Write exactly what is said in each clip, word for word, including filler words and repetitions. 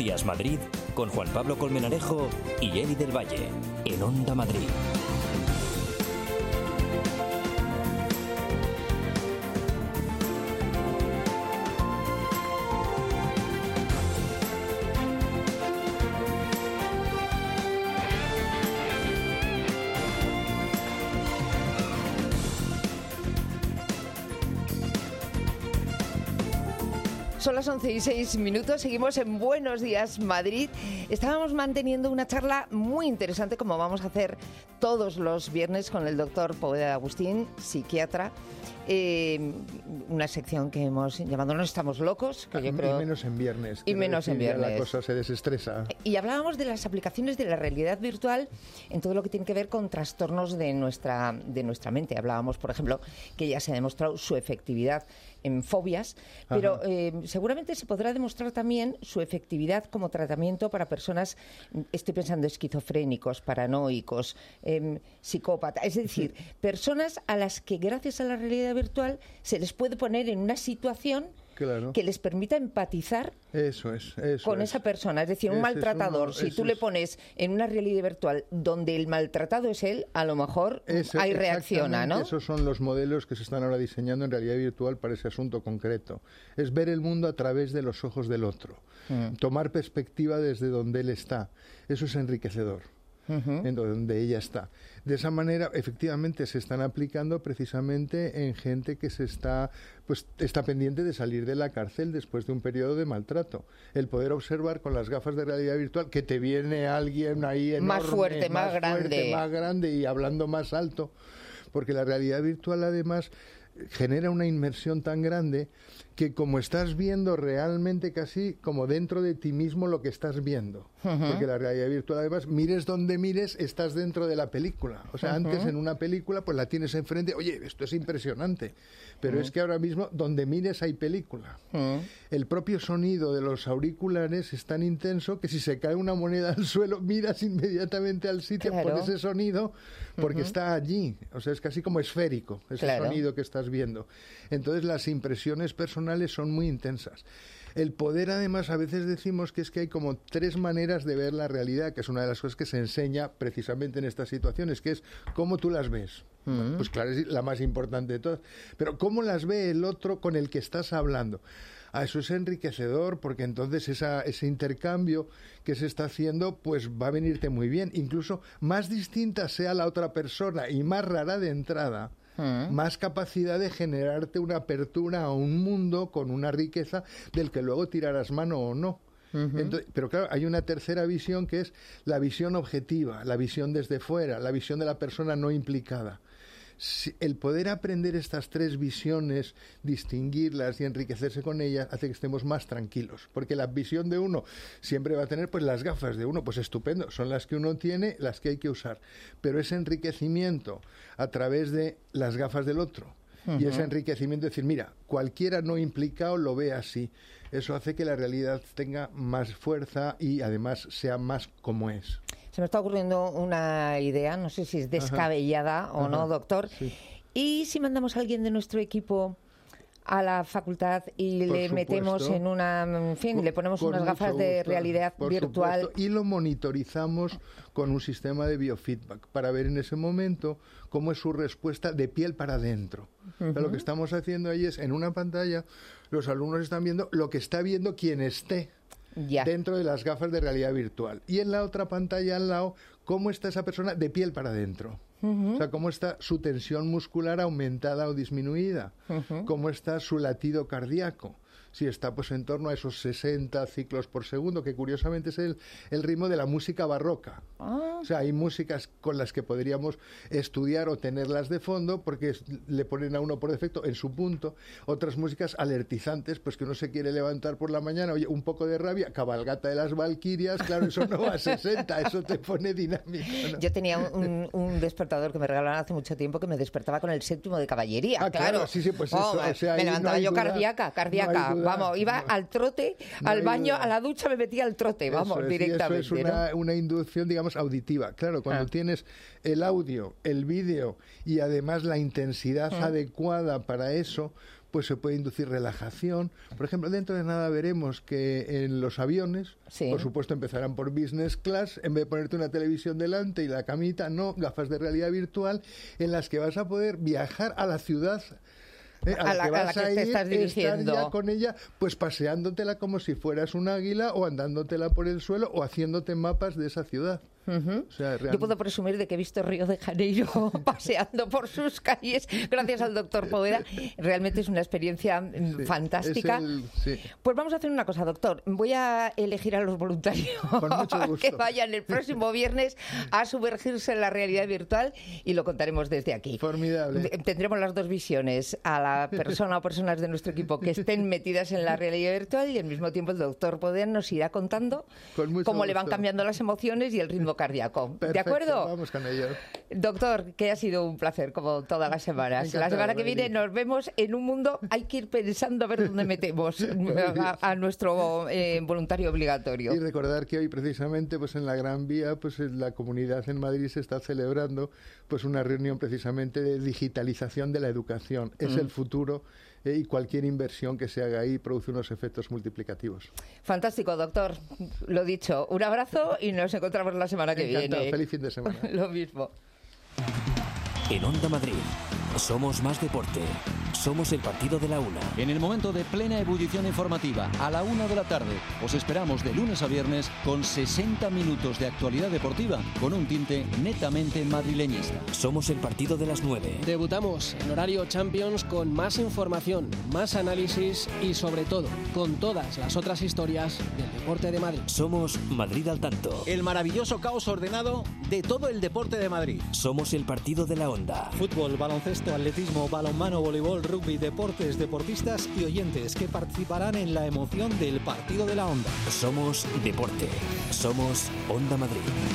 Días Madrid con Juan Pablo Colmenarejo y Eli del Valle en Onda Madrid. Son las once y seis minutos, seguimos en Buenos Días Madrid. Estábamos manteniendo una charla muy interesante, como vamos a hacer todos los viernes, con el doctor Poveda Agustín, psiquiatra. Eh, una sección que hemos llamado No estamos locos, que yo creo... Y menos en viernes. Y menos en viernes. La cosa se desestresa. Y hablábamos de las aplicaciones de la realidad virtual en todo lo que tiene que ver con trastornos de nuestra, de nuestra mente. Hablábamos, por ejemplo, que ya se ha demostrado su efectividad en fobias, pero eh, seguramente se podrá demostrar también su efectividad como tratamiento para personas, estoy pensando, esquizofrénicos, paranoicos, eh, psicópatas, es decir, sí. personas a las que gracias a la realidad virtual se les puede poner en una situación claro. que les permita empatizar eso es, eso con es. esa persona. Es decir, un ese maltratador, uno, si tú es. le pones en una realidad virtual donde el maltratado es él, a lo mejor ese, ahí reacciona, ¿no? Esos son los modelos que se están ahora diseñando en realidad virtual para ese asunto concreto. Es ver el mundo a través de los ojos del otro, mm. tomar perspectiva desde donde él está. Eso es enriquecedor. Uh-huh. En donde ella está. De esa manera, efectivamente, se están aplicando precisamente en gente que se está, pues, está pendiente de salir de la cárcel después de un periodo de maltrato. El poder observar con las gafas de realidad virtual que te viene alguien ahí enorme, más fuerte, más, más grande, fuerte, más grande y hablando más alto, porque la realidad virtual además genera una inmersión tan grande que como estás viendo realmente casi como dentro de ti mismo lo que estás viendo. Uh-huh. Porque la realidad virtual además, mires donde mires, estás dentro de la película. O sea, uh-huh. antes en una película pues la tienes enfrente, oye, esto es impresionante. Pero uh-huh. es que ahora mismo donde mires hay película. Uh-huh. El propio sonido de los auriculares es tan intenso que si se cae una moneda al suelo, miras inmediatamente al sitio claro. por ese sonido porque uh-huh. está allí. O sea, es casi como esférico ese claro. sonido que estás viendo. Entonces las impresiones personales son muy intensas. El poder, además, a veces decimos que es que hay como tres maneras de ver la realidad, que es una de las cosas que se enseña precisamente en estas situaciones, que es cómo tú las ves. Uh-huh. Pues claro, es la más importante de todas. Pero cómo las ve el otro con el que estás hablando. Ah, eso es enriquecedor, porque entonces esa, ese intercambio que se está haciendo, pues va a venirte muy bien. Incluso más distinta sea la otra persona y más rara de entrada, Uh-huh. más capacidad de generarte una apertura a un mundo con una riqueza del que luego tirarás mano o no. Uh-huh. Entonces, pero claro, hay una tercera visión que es la visión objetiva, la visión desde fuera, la visión de la persona no implicada. Si el poder aprender estas tres visiones, distinguirlas y enriquecerse con ellas, hace que estemos más tranquilos. Porque la visión de uno siempre va a tener pues las gafas de uno, pues estupendo, son las que uno tiene, las que hay que usar. Pero ese enriquecimiento a través de las gafas del otro, uh-huh. y ese enriquecimiento de decir, mira, cualquiera no implicado lo ve así. Eso hace que la realidad tenga más fuerza y además sea más como es. Se me está ocurriendo una idea, no sé si es descabellada Ajá. o Ajá. no, doctor. Sí. ¿Y si mandamos a alguien de nuestro equipo a la facultad y por le supuesto. metemos en una, en fin, por, le ponemos unas gafas de gusto. realidad por virtual? Supuesto. Y lo monitorizamos con un sistema de biofeedback para ver en ese momento cómo es su respuesta de piel para adentro. Uh-huh. O sea, lo que estamos haciendo ahí es, en una pantalla, los alumnos están viendo lo que está viendo quien esté Ya. dentro de las gafas de realidad virtual. Y en la otra pantalla al lado, cómo está esa persona de piel para adentro. Uh-huh. O sea, cómo está su tensión muscular aumentada o disminuida. Uh-huh. Cómo está su latido cardíaco. Si está pues en torno a esos sesenta ciclos por segundo, que curiosamente es el, el ritmo de la música barroca. Ah. O sea, hay músicas con las que podríamos estudiar o tenerlas de fondo porque le ponen a uno por defecto en su punto. Otras músicas alertizantes, pues que uno se quiere levantar por la mañana, oye, un poco de rabia, cabalgata de las Valquirias, claro, eso no va a sesenta, eso te pone dinámico, ¿no? Yo tenía un, un despertador que me regalaron hace mucho tiempo que me despertaba con el séptimo de caballería, ah, claro. claro. Sí, sí, pues oh, eso, o sea, me levantaba no yo duda, cardíaca, cardíaca. No vamos, iba no, al trote, no al baño, duda. a la ducha me metía al trote, vamos, eso es, directamente. Eso es una, ¿no? una inducción, digamos, auditiva. Claro, cuando ah. tienes el audio, el vídeo y además la intensidad ah. adecuada para eso, pues se puede inducir relajación. Por ejemplo, dentro de nada veremos que en los aviones, sí. por supuesto empezarán por business class, en vez de ponerte una televisión delante y la camita, no, gafas de realidad virtual, en las que vas a poder viajar a la ciudad Eh, a, a la que, vas a la que a ir, te estás dirigiendo. Estar ya con ella, pues paseándotela como si fueras un águila o andándontela por el suelo o haciéndote mapas de esa ciudad. Uh-huh. O sea, realmente... Yo puedo presumir de que he visto Río de Janeiro paseando por sus calles gracias al doctor Poveda. Realmente es una experiencia sí, fantástica. El... Sí. Pues vamos a hacer una cosa, doctor. Voy a elegir a los voluntarios que vayan el próximo viernes a sumergirse en la realidad virtual y lo contaremos desde aquí. Formidable. Tendremos las dos visiones, a la persona o personas de nuestro equipo que estén metidas en la realidad virtual y al mismo tiempo el doctor Poveda nos irá contando cómo gusto. le van cambiando las emociones y el ritmo cardíaco. Perfecto, ¿de acuerdo? Vamos con ello. Doctor, que ha sido un placer, como todas las semanas. Encantado, la semana que viene nos vemos en un mundo, hay que ir pensando a ver dónde metemos a, a nuestro eh, voluntario obligatorio. Y recordar que hoy precisamente pues en la Gran Vía, pues en la comunidad en Madrid se está celebrando pues una reunión precisamente de digitalización de la educación. Es mm. el futuro. Eh, y cualquier inversión que se haga ahí produce unos efectos multiplicativos. Fantástico, doctor. Lo dicho, un abrazo y nos encontramos la semana que Encantado. viene. Feliz fin de semana. Lo mismo. En Onda Madrid, somos más deporte. Somos el partido de la una. En el momento de plena ebullición informativa, a la una de la tarde, os esperamos de lunes a viernes con sesenta minutos de actualidad deportiva con un tinte netamente madrileñista. Somos el partido de las nueve. Debutamos en horario Champions con más información, más análisis y sobre todo con todas las otras historias del deporte de Madrid. Somos Madrid al tanto. El maravilloso caos ordenado de todo el deporte de Madrid. Somos el partido de la onda. Fútbol, baloncesto, atletismo, balonmano, voleibol, rugby, deportes, deportistas y oyentes que participarán en la emoción del partido de la onda. Somos deporte. Somos Onda Madrid.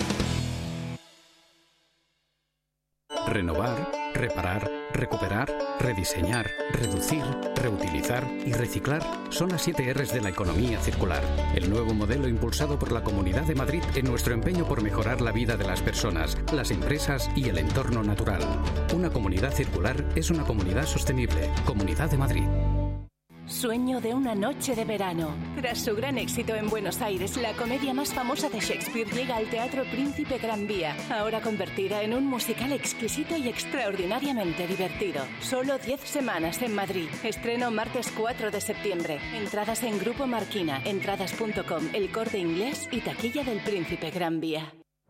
Renovar, reparar, recuperar, rediseñar, reducir, reutilizar y reciclar son las siete erres de la economía circular. El nuevo modelo impulsado por la Comunidad de Madrid en nuestro empeño por mejorar la vida de las personas, las empresas y el entorno natural. Una comunidad circular es una comunidad sostenible. Comunidad de Madrid. Sueño de una noche de verano. Tras su gran éxito en Buenos Aires, la comedia más famosa de Shakespeare llega al Teatro Príncipe Gran Vía, ahora convertida en un musical exquisito y extraordinariamente divertido. Solo diez semanas en Madrid. Estreno martes cuatro de septiembre. Entradas en Grupo Marquina, entradas punto com, El Corte Inglés y taquilla del Príncipe Gran Vía.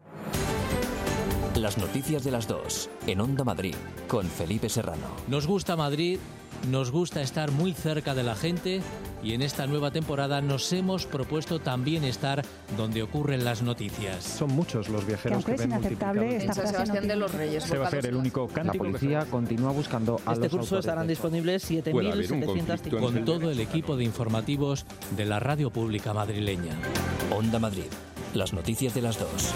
Las noticias de las dos, en Onda Madrid, con Felipe Serrano. Nos gusta Madrid, nos gusta estar muy cerca de la gente y en esta nueva temporada nos hemos propuesto también estar donde ocurren las noticias. Son muchos los viajeros que, que ven multiplicado. En San Sebastián de los Reyes. Se va a ser el único cántico. La policía continúa buscando a este los curso estarán disponibles siete mil setecientos cincuenta. Con todo el equipo de informativos de la radio pública madrileña. Onda Madrid, las noticias de las dos.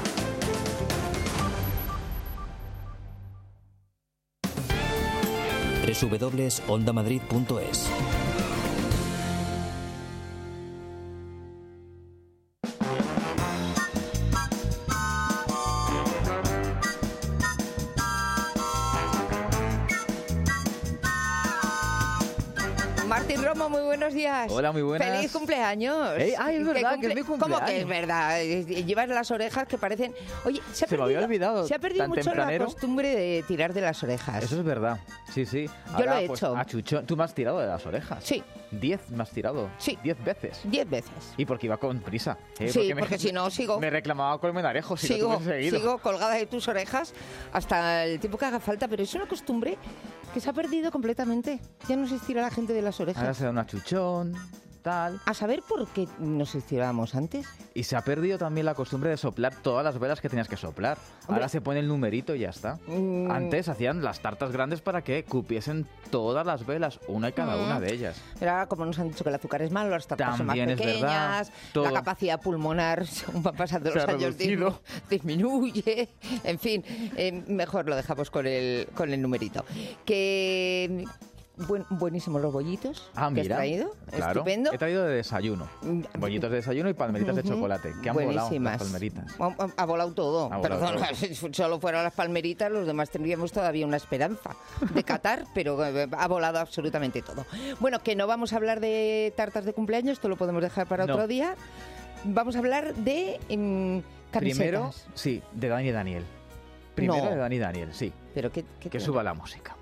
doble u doble u doble u punto onda madrid punto es. Martín Romo, muy buenos días. Hola, muy buenas. ¡Feliz cumpleaños! Hey, ay, es verdad, cumple... que es mi cumpleaños. ¿Cómo que es verdad? Llevas las orejas que parecen... Oye, se, ha se perdido, me había olvidado. Se ha perdido mucho tempranero. la costumbre de tirar de las orejas. Eso es verdad. Sí, sí. Yo Ahora, lo he pues, hecho. A chuchón. ¿Tú me has tirado de las orejas? Sí. ¿Diez me has tirado? Sí. ¿Diez veces? Diez veces. Y porque iba con prisa. ¿eh? Sí, porque, porque me, si no, sigo... Me reclamaba Colmenarejo si sigo, no te hubiese seguido. Sigo colgada de tus orejas hasta el tiempo que haga falta, pero es una costumbre que se ha perdido completamente. Ya no se estira la gente de las orejas. Ahora se da una chuchón, tal. A saber por qué nos estirábamos antes. Y se ha perdido también la costumbre de soplar todas las velas que tenías que soplar. Hombre. Ahora se pone el numerito y ya está. Mm. Antes hacían las tartas grandes para que cupiesen todas las velas, una y cada mm. una de ellas. Pero ahora, como nos han dicho que el azúcar es malo, las tartas también son más pequeñas, la capacidad pulmonar, según van pasando los años, disminu- disminuye. En fin, eh, mejor lo dejamos con el, con el numerito. Que... buen, buenísimos los bollitos ah, que mira, has traído. Claro. Estupendo. He traído de desayuno. Bollitos de desayuno y palmeritas uh-huh. de chocolate. Que han volado las palmeritas. Ha, ha volado todo. Ha volado Perdona, todo. si solo fueran las palmeritas, los demás tendríamos todavía una esperanza de catar, pero ha volado absolutamente todo. Bueno, que no vamos a hablar de tartas de cumpleaños, esto lo podemos dejar para no. otro día. Vamos a hablar de um, camisetas. Primero, sí, de Dani Daniel. Primero no. de Dani Daniel, sí. Pero qué, qué que tiene? suba la música.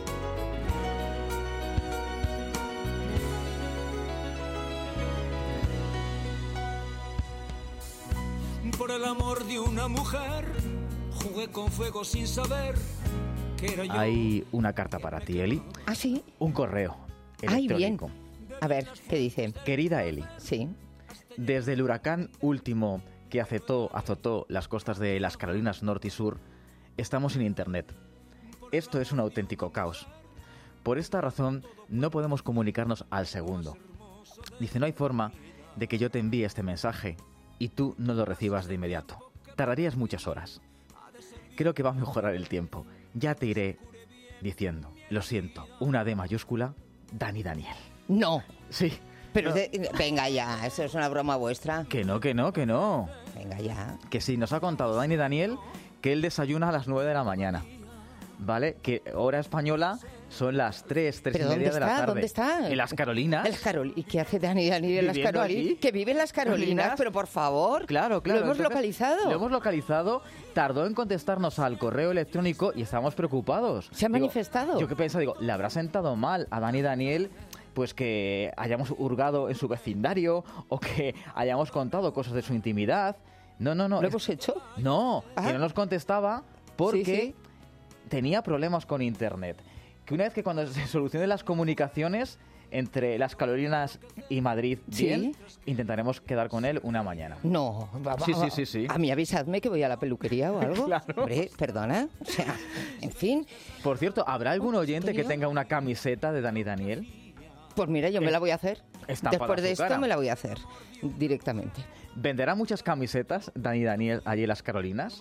Por el amor de una mujer, jugué con fuego sin saber que era yo. Hay una carta para ti, Eli. ¿Ah, sí? Un correo electrónico. Ay, bien. A ver, ¿qué dice? Querida Eli. Sí. Desde el huracán último que azotó, azotó las costas de las Carolinas Norte y Sur, estamos sin internet. Esto es un auténtico caos. Por esta razón, no podemos comunicarnos al segundo. Dice, no hay forma de que yo te envíe este mensaje y tú no lo recibas de inmediato. Tardarías muchas horas. Creo que va a mejorar el tiempo. Ya te iré diciendo, lo siento, una D mayúscula, Dani Daniel. No. Sí. Pero no. de, venga ya, eso es una broma vuestra. Que no, que no, que no. Venga ya. Que sí, nos ha contado Dani Daniel que él desayuna a las nueve de la mañana. ¿Vale? Que hora española son las tres, tres y media de la tarde. ¿Dónde está? En las Carolinas. En las Carol... ¿Y qué hace Dani Daniel en las Carolinas? Que vive en las Carolinas, Carolinas, pero por favor. Claro, claro. ¿Lo hemos Entonces, localizado? Lo hemos localizado, tardó en contestarnos al correo electrónico y estábamos preocupados. ¿Se ha digo, manifestado? Yo que pensaba, digo, ¿le habrá sentado mal a Dani Daniel pues que hayamos hurgado en su vecindario o que hayamos contado cosas de su intimidad? No, no, no. ¿Lo hemos hecho? No, ¿Ah? que no nos contestaba porque sí, sí. tenía problemas con internet. Que una vez que cuando se solucionen las comunicaciones entre las Carolinas y Madrid bien, ¿sí? intentaremos quedar con él una mañana. No, va, sí, va, sí, sí, sí. A mí avisadme que voy a la peluquería o algo. Claro. Hombre, perdona. O sea, en fin. Por cierto, ¿habrá algún oyente que tenga una camiseta de Dani Daniel? Pues mira, yo me la voy a hacer. Después de esto cara. me la voy a hacer directamente. ¿Venderá muchas camisetas Dani Daniel allí en las Carolinas?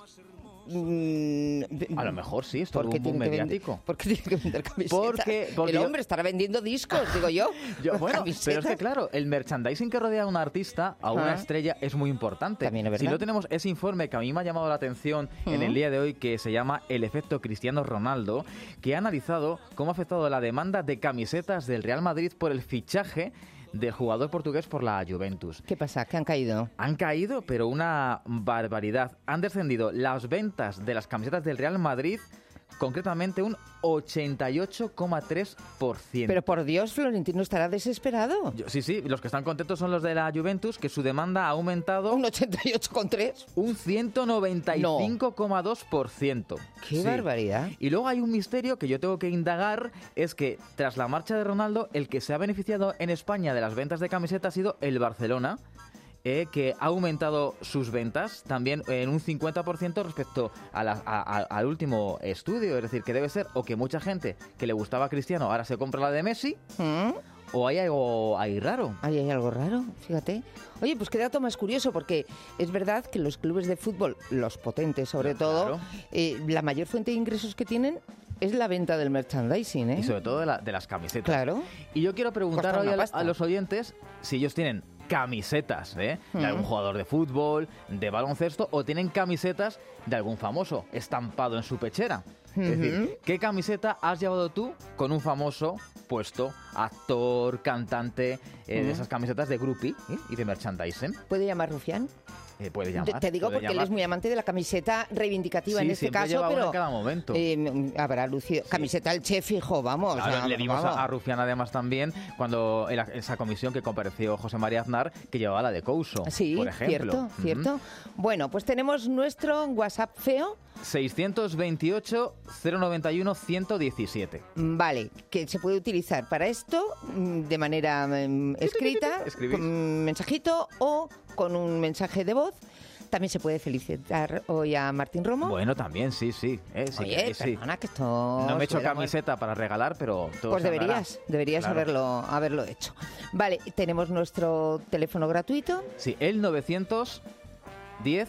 Mm, a lo mejor sí, es todo un boom mediático. ¿Por qué tiene que vender camisetas? Porque, porque el yo... hombre estará vendiendo discos, digo yo. yo bueno, pero es que claro, el merchandising que rodea a un artista, a una ah. estrella, es muy importante. También es verdad. Si no tenemos ese informe que a mí me ha llamado la atención uh-huh. en el día de hoy, que se llama El efecto Cristiano Ronaldo, que ha analizado cómo ha afectado la demanda de camisetas del Real Madrid por el fichaje del jugador portugués por la Juventus. ¿Qué pasa? ¿Que han caído? Han caído, pero una barbaridad. Han descendido las ventas de las camisetas del Real Madrid, concretamente un ochenta y ocho coma tres por ciento. Pero por Dios, Florentino estará desesperado. Yo, sí, sí, los que están contentos son los de la Juventus, que su demanda ha aumentado... ¿Un ochenta y ocho coma tres? Un ciento noventa y cinco coma dos por ciento. ¡Qué sí. barbaridad! Y luego hay un misterio que yo tengo que indagar, es que tras la marcha de Ronaldo, el que se ha beneficiado en España de las ventas de camisetas ha sido el Barcelona, Eh, que ha aumentado sus ventas también en un cincuenta por ciento respecto a la, a, a, al último estudio. Es decir, que debe ser o que mucha gente que le gustaba a Cristiano ahora se compra la de Messi, ¿Mm? o hay algo ahí raro. Ahí hay algo raro, fíjate. Oye, pues qué dato más curioso, porque es verdad que los clubes de fútbol, los potentes sobre claro, todo, claro. Eh, la mayor fuente de ingresos que tienen es la venta del merchandising, ¿eh? Y sobre todo de, la, de las camisetas. Claro. Y yo quiero preguntar hoy a, a los oyentes si ellos tienen camisetas ¿eh? de mm. algún jugador de fútbol, de baloncesto, o tienen camisetas de algún famoso estampado en su pechera. Mm-hmm. Es decir, ¿qué camiseta has llevado tú con un famoso puesto, actor, cantante, eh, mm. de esas camisetas de groupie ¿eh? y de merchandising? ¿Puede llamar Rufián? Eh, puede llamar. Te digo porque llamar. él es muy amante de la camiseta reivindicativa sí, en este caso, lleva pero una en cada momento. Eh, habrá lucido sí. camiseta al Che fijo, vamos. Claro, o sea, le dimos vamos. a, a Rufián además también cuando en esa comisión que compareció José María Aznar, que llevaba la de Couso, sí, por ejemplo. cierto, uh-huh. cierto. Bueno, pues tenemos nuestro WhatsApp feo. seiscientos veintiocho, cero noventa y uno, ciento diecisiete. Vale, que se puede utilizar para esto de manera um, escrita, con un mensajito o con un mensaje de voz. También se puede felicitar hoy a Martín Romo. Bueno, también, sí, sí. Eh, sí Oye, que, sí. perdona, que esto... No me he hecho camiseta muy... para regalar, pero todo Pues se deberías, andará. deberías claro. haberlo, haberlo hecho. Vale, tenemos nuestro teléfono gratuito. Sí, el novecientos diez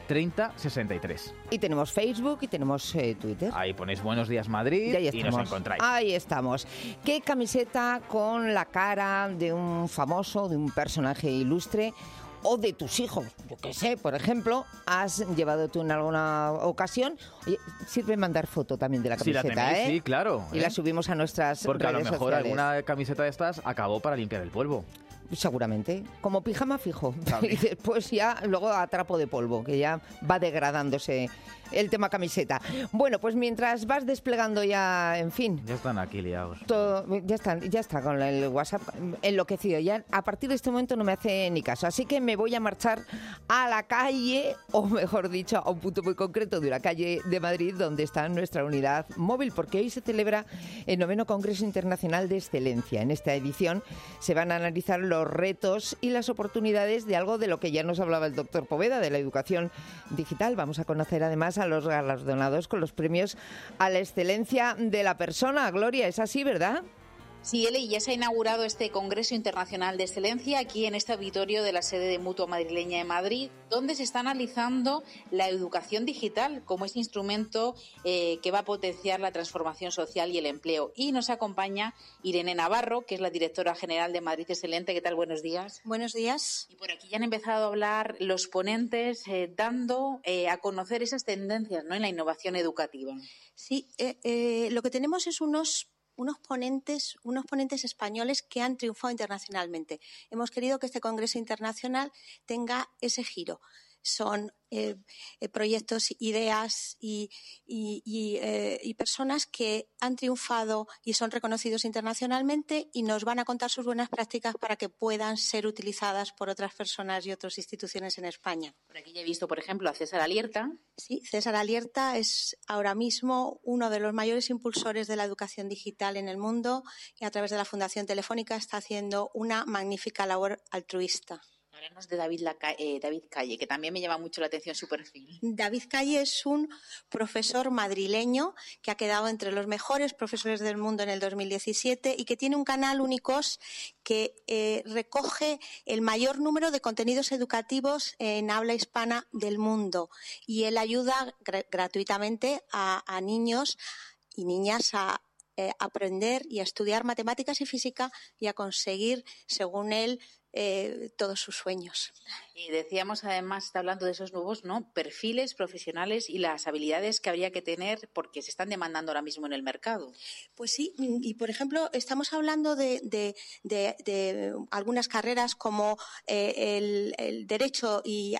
treinta sesenta y tres. Y tenemos Facebook y tenemos eh, Twitter. Ahí ponéis Buenos Días Madrid y, y nos encontráis. Ahí estamos. ¿Qué camiseta con la cara de un famoso, de un personaje ilustre o de tus hijos, yo qué sé, por ejemplo, has llevado tú en alguna ocasión? Oye, sirve mandar foto también de la camiseta, sí, la tenéis, ¿eh? Sí, claro. Y ¿eh? la subimos a nuestras Porque redes a lo mejor sociales. Alguna camiseta de estas acabó para limpiar el polvo. Seguramente, como pijama fijo. Y después ya luego a trapo de polvo, que ya va degradándose el tema camiseta. Bueno, pues mientras vas desplegando ya, en fin... Ya están aquí liados. Todo, ya, están, ya está con el WhatsApp enloquecido. Ya a partir de este momento no me hace ni caso. Así que me voy a marchar a la calle, o mejor dicho, a un punto muy concreto de una calle de Madrid donde está nuestra unidad móvil, porque hoy se celebra el noveno Congreso Internacional de Excelencia. En esta edición se van a analizar los retos y las oportunidades de algo de lo que ya nos hablaba el doctor Poveda, de la educación digital. Vamos a conocer además a los galardonados con los premios a la excelencia de la persona. Gloria, es así, ¿verdad? Sí, Eli, ya se ha inaugurado este Congreso Internacional de Excelencia aquí en este auditorio de la sede de Mutua Madrileña de Madrid, donde se está analizando la educación digital como ese instrumento eh, que va a potenciar la transformación social y el empleo. Y nos acompaña Irene Navarro, que es la directora general de Madrid Excelente. ¿Qué tal? Buenos días. Buenos días. Y por aquí ya han empezado a hablar los ponentes eh, dando eh, a conocer esas tendencias, ¿no?, en la innovación educativa. Sí, eh, eh, lo que tenemos es unos unos ponentes, unos ponentes españoles que han triunfado internacionalmente. Hemos querido que este Congreso Internacional tenga ese giro. Son eh, eh, proyectos, ideas y, y, y, eh, y personas que han triunfado y son reconocidos internacionalmente y nos van a contar sus buenas prácticas para que puedan ser utilizadas por otras personas y otras instituciones en España. Por aquí ya he visto, por ejemplo, a César Alierta. Sí, César Alierta es ahora mismo uno de los mayores impulsores de la educación digital en el mundo y a través de la Fundación Telefónica está haciendo una magnífica labor altruista. Háblanos de David, Laca- eh, David Calle, que también me llama mucho la atención su perfil. David Calle es un profesor madrileño que ha quedado entre los mejores profesores del mundo en el dos mil diecisiete y que tiene un canal Únicos que eh, recoge el mayor número de contenidos educativos en habla hispana del mundo. Y él ayuda gr- gratuitamente a, a niños y niñas a eh, aprender y a estudiar matemáticas y física y a conseguir, según él, Eh, todos sus sueños. Y decíamos, además, está hablando de esos nuevos, ¿no?, perfiles profesionales y las habilidades que habría que tener porque se están demandando ahora mismo en el mercado. Pues sí, y por ejemplo, estamos hablando de, de, de, de algunas carreras como eh, el, el Derecho y,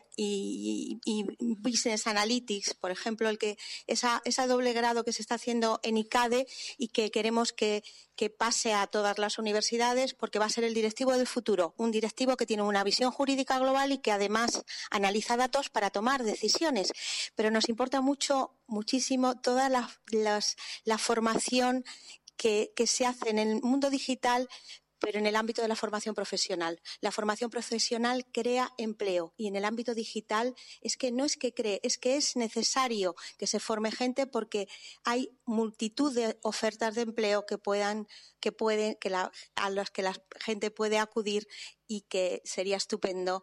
y, y Business Analytics, por ejemplo, el que esa, esa doble grado que se está haciendo en ICADE y que queremos que, que pase a todas las universidades porque va a ser el directivo del futuro, un directivo que tiene una visión jurídica global y que además analiza datos para tomar decisiones. Pero nos importa mucho, muchísimo toda la, las, la formación que, que se hace en el mundo digital, pero en el ámbito de la formación profesional. La formación profesional crea empleo y en el ámbito digital es que no es que cree, es que es necesario que se forme gente porque hay multitud de ofertas de empleo que puedan, que pueden, que la, a las que la gente puede acudir y que sería estupendo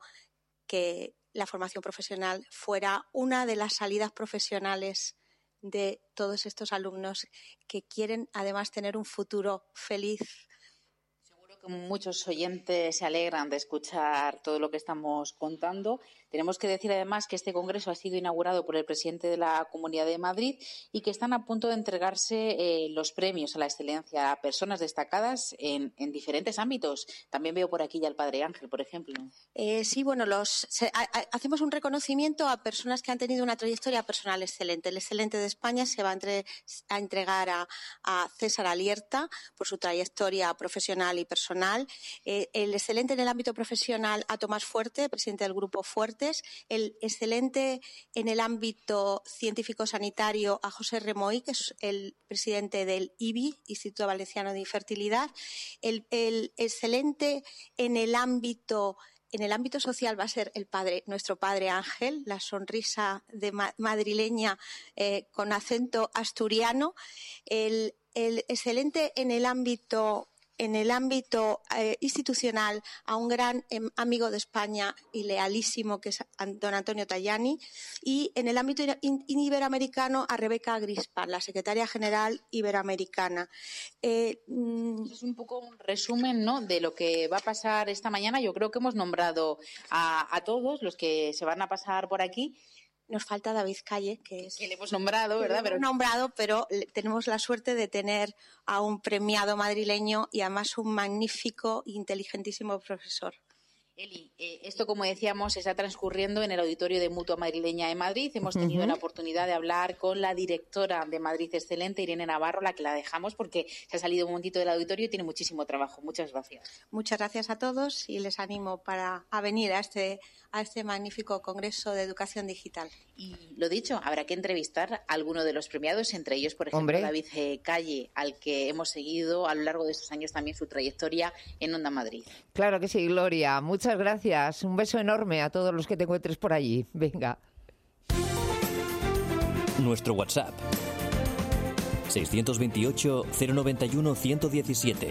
que la formación profesional fuera una de las salidas profesionales de todos estos alumnos que quieren además tener un futuro feliz. Muchos oyentes se alegran de escuchar todo lo que estamos contando. Tenemos que decir además que este congreso ha sido inaugurado por el presidente de la Comunidad de Madrid y que están a punto de entregarse eh, los premios a la excelencia a personas destacadas en, en diferentes ámbitos. También veo por aquí ya al padre Ángel, por ejemplo. Eh, sí, bueno, los, se, a, a, hacemos un reconocimiento a personas que han tenido una trayectoria personal excelente. El excelente de España se va a, entre, a entregar a, a César Alierta por su trayectoria profesional y personal. Eh, el excelente en el ámbito profesional a Tomás Fuerte, presidente del Grupo Fuertes. El excelente en el ámbito científico-sanitario a José Remoy, que es el presidente del I B I, Instituto Valenciano de Infertilidad. El, el excelente en el ámbito En el ámbito social va a ser el padre, nuestro padre Ángel, la sonrisa de ma- madrileña eh, con acento asturiano. El, el excelente en el ámbito en el ámbito eh, institucional a un gran eh, amigo de España y lealísimo que es don Antonio Tajani, y en el ámbito iberoamericano a Rebeca Grispan, la secretaria general iberoamericana. Eh, mm, es un poco un resumen, ¿no?, de lo que va a pasar esta mañana. Yo creo que hemos nombrado a, a todos los que se van a pasar por aquí. Nos falta David Calle, que es que le hemos nombrado, ¿verdad? Pero nombrado, pero tenemos la suerte de tener a un premiado madrileño y además un magnífico e inteligentísimo profesor. Eli, eh, esto, como decíamos, está transcurriendo en el auditorio de Mutua Madrileña de Madrid. Hemos tenido uh-huh. la oportunidad de hablar con la directora de Madrid Excelente, Irene Navarro, la que la dejamos porque se ha salido un momentito del auditorio y tiene muchísimo trabajo. Muchas gracias. Muchas gracias a todos y les animo para a venir a este, a este magnífico Congreso de Educación Digital. Y lo dicho, habrá que entrevistar a alguno de los premiados, entre ellos, por ejemplo, Hombre. David eh, Calle, al que hemos seguido a lo largo de estos años también su trayectoria en Onda Madrid. Claro que sí, Gloria. Muchas gracias. Un beso enorme a todos los que te encuentres por allí. Venga. Nuestro WhatsApp. seiscientos veintiocho, cero noventa y uno, ciento diecisiete.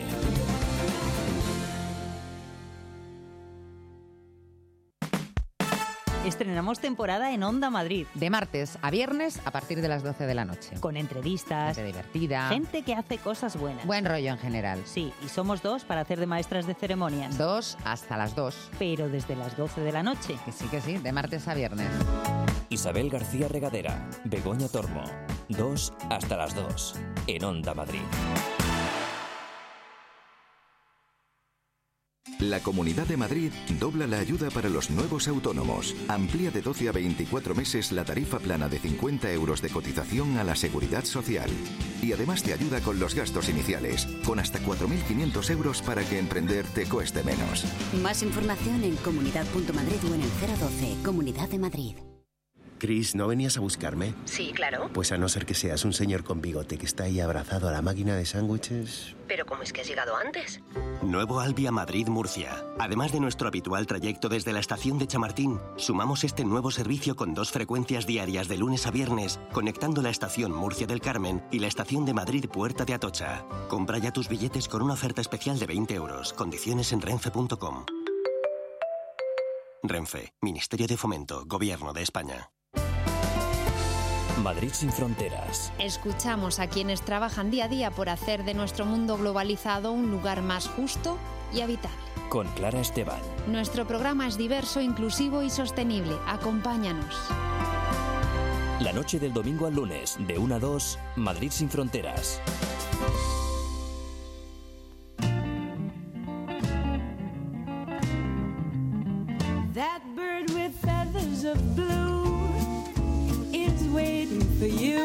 Estrenamos temporada en Onda Madrid. De martes a viernes a partir de las doce de la noche. Con entrevistas. Gente divertida. Gente que hace cosas buenas. Buen rollo en general. Sí, y somos dos para hacer de maestras de ceremonias. Dos hasta las dos. Pero desde las doce de la noche. Que sí, que sí, de martes a viernes. Isabel García Regadera, Begoña Tormo. Dos hasta las dos. En Onda Madrid. La Comunidad de Madrid dobla la ayuda para los nuevos autónomos. Amplía de doce a veinticuatro meses la tarifa plana de cincuenta euros de cotización a la Seguridad Social. Y además te ayuda con los gastos iniciales, con hasta cuatro mil quinientos euros para que emprender te cueste menos. Más información en comunidad punto madrid o en el cero doce. Comunidad de Madrid. Chris, ¿no venías a buscarme? Sí, claro. Pues a no ser que seas un señor con bigote que está ahí abrazado a la máquina de sándwiches. ¿Pero cómo es que has llegado antes? Nuevo Alvia Madrid-Murcia. Además de nuestro habitual trayecto desde la estación de Chamartín, sumamos este nuevo servicio con dos frecuencias diarias de lunes a viernes, conectando la estación Murcia del Carmen y la estación de Madrid Puerta de Atocha. Compra ya tus billetes con una oferta especial de veinte euros. Condiciones en renfe punto com. Renfe, Ministerio de Fomento, Gobierno de España. Madrid sin fronteras. Escuchamos a quienes trabajan día a día por hacer de nuestro mundo globalizado un lugar más justo y habitable. Con Clara Esteban. Nuestro programa es diverso, inclusivo y sostenible. Acompáñanos. La noche del domingo al lunes, de una a dos, Madrid sin fronteras. That bird with feathers of blue is waiting for you.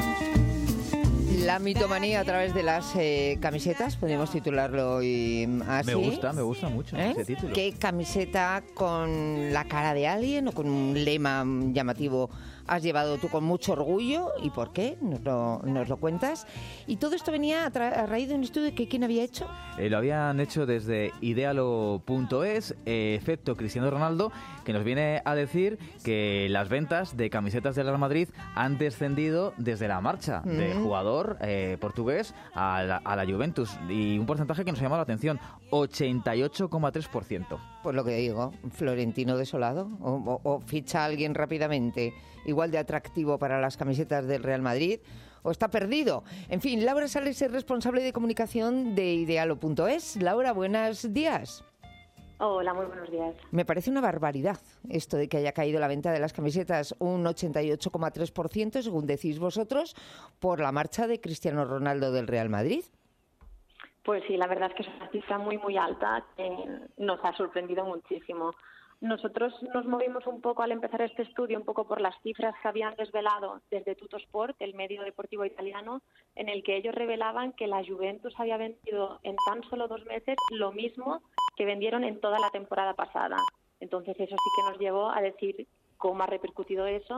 La mitomanía a través de las eh, camisetas, podemos titularlo hoy así. Me gusta, me gusta mucho ¿Eh? ese título. ¿Qué camiseta con la cara de alguien o con un lema llamativo has llevado tú con mucho orgullo? ¿Y por qué? Nos lo, nos lo cuentas. Y todo esto venía a, tra- a raíz de un estudio que ¿quién había hecho? Eh, lo habían hecho desde idealo punto es, eh, efecto Cristiano Ronaldo, que nos viene a decir que las ventas de camisetas del Real Madrid han descendido desde la marcha mm. del jugador eh, portugués a la, a la Juventus. Y un porcentaje que nos llama la atención, ochenta y ocho coma tres por ciento. Pues lo que digo, Florentino desolado. O, o, o ficha a alguien rápidamente igual de atractivo para las camisetas del Real Madrid, o está perdido. En fin, Laura Sales es responsable de comunicación de idealo punto es. Laura, buenos días. Hola, muy buenos días. Me parece una barbaridad esto de que haya caído la venta de las camisetas un ochenta y ocho coma tres por ciento, según decís vosotros, por la marcha de Cristiano Ronaldo del Real Madrid. Pues sí, la verdad es que es una cifra muy, muy alta que nos ha sorprendido muchísimo. Nosotros nos movimos un poco al empezar este estudio, un poco por las cifras que habían desvelado desde Tuttosport, el medio deportivo italiano, en el que ellos revelaban que la Juventus había vendido en tan solo dos meses lo mismo que vendieron en toda la temporada pasada. Entonces eso sí que nos llevó a decir cómo ha repercutido eso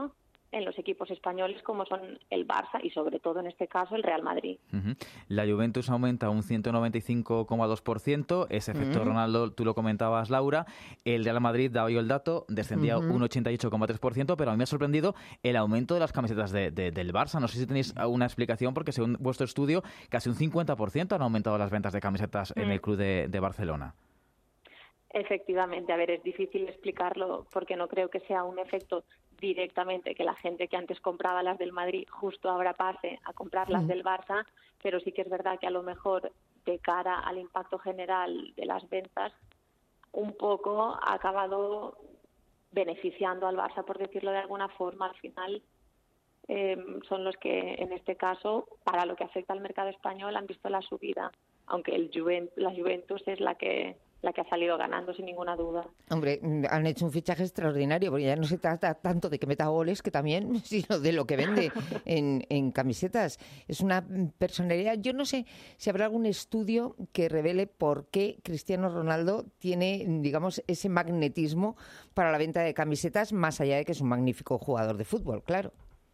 en los equipos españoles como son el Barça y sobre todo en este caso el Real Madrid. Uh-huh. La Juventus aumenta un ciento noventa y cinco coma dos por ciento, ese efecto uh-huh. Ronaldo, tú lo comentabas, Laura. El Real Madrid, daba yo el dato, descendía uh-huh. un ochenta y ocho coma tres por ciento, pero a mí me ha sorprendido el aumento de las camisetas de, de, del Barça. No sé si tenéis alguna explicación, porque según vuestro estudio, casi un cincuenta por ciento han aumentado las ventas de camisetas uh-huh. en el club de, de Barcelona. Efectivamente, a ver, es difícil explicarlo porque no creo que sea un efecto directamente que la gente que antes compraba las del Madrid justo ahora pase a comprar las del Barça, pero sí que es verdad que a lo mejor de cara al impacto general de las ventas un poco ha acabado beneficiando al Barça, por decirlo de alguna forma. Al final eh, son los que en este caso, para lo que afecta al mercado español, han visto la subida, aunque el Juvent- la Juventus es la que la que ha salido ganando sin ninguna duda. Hombre, han hecho un fichaje extraordinario, porque ya no se trata tanto de que meta goles, que también, sino de lo que vende en, en camisetas. Es una personalidad. Yo no sé si habrá algún estudio que revele por qué Cristiano Ronaldo tiene, digamos, ese magnetismo para la venta de camisetas, más allá de que es un magnífico jugador de fútbol, claro.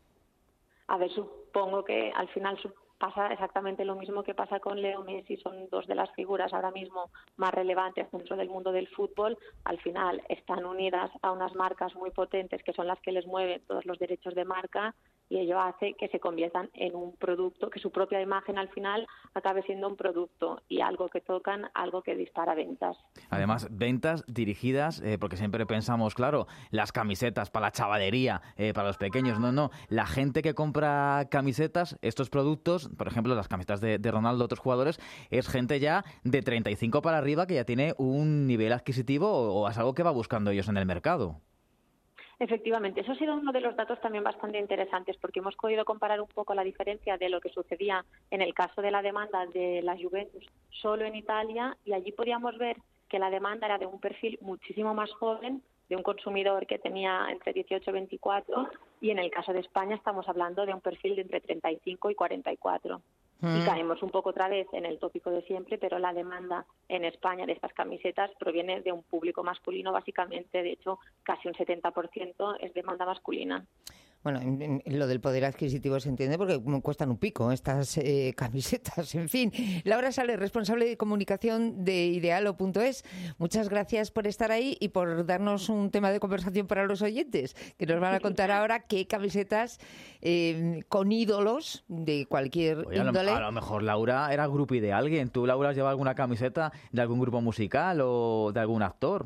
A ver, supongo que al final pasa exactamente lo mismo que pasa con Leo Messi, son dos de las figuras ahora mismo más relevantes dentro del mundo del fútbol. Al final están unidas a unas marcas muy potentes que son las que les mueven todos los derechos de marca, y ello hace que se conviertan en un producto, que su propia imagen al final acabe siendo un producto y algo que tocan, algo que dispara ventas. Además, ventas dirigidas, eh, porque siempre pensamos, claro, las camisetas para la chavalería, eh, para los pequeños. No, no, la gente que compra camisetas, estos productos, por ejemplo, las camisetas de, de Ronaldo, otros jugadores, es gente ya de treinta y cinco para arriba que ya tiene un nivel adquisitivo o, o es algo que va buscando ellos en el mercado. Efectivamente, eso ha sido uno de los datos también bastante interesantes, porque hemos podido comparar un poco la diferencia de lo que sucedía en el caso de la demanda de la Juventus solo en Italia, y allí podíamos ver que la demanda era de un perfil muchísimo más joven, de un consumidor que tenía entre dieciocho y veinticuatro, y en el caso de España estamos hablando de un perfil de entre treinta y cinco y cuarenta y cuatro. Mm. Y caemos un poco otra vez en el tópico de siempre, pero la demanda en España de estas camisetas proviene de un público masculino básicamente. De hecho, casi un setenta por ciento es demanda masculina. Bueno, en, en lo del poder adquisitivo se entiende porque cuestan un pico estas eh, camisetas, en fin. Laura Sales, responsable de comunicación de Idealo punto es. Muchas gracias por estar ahí y por darnos un tema de conversación para los oyentes, que nos van a contar ahora qué camisetas eh, con ídolos de cualquier Oye, índole. A lo, a lo mejor Laura era groupie de alguien. ¿Tú, Laura, has llevado alguna camiseta de algún grupo musical o de algún actor?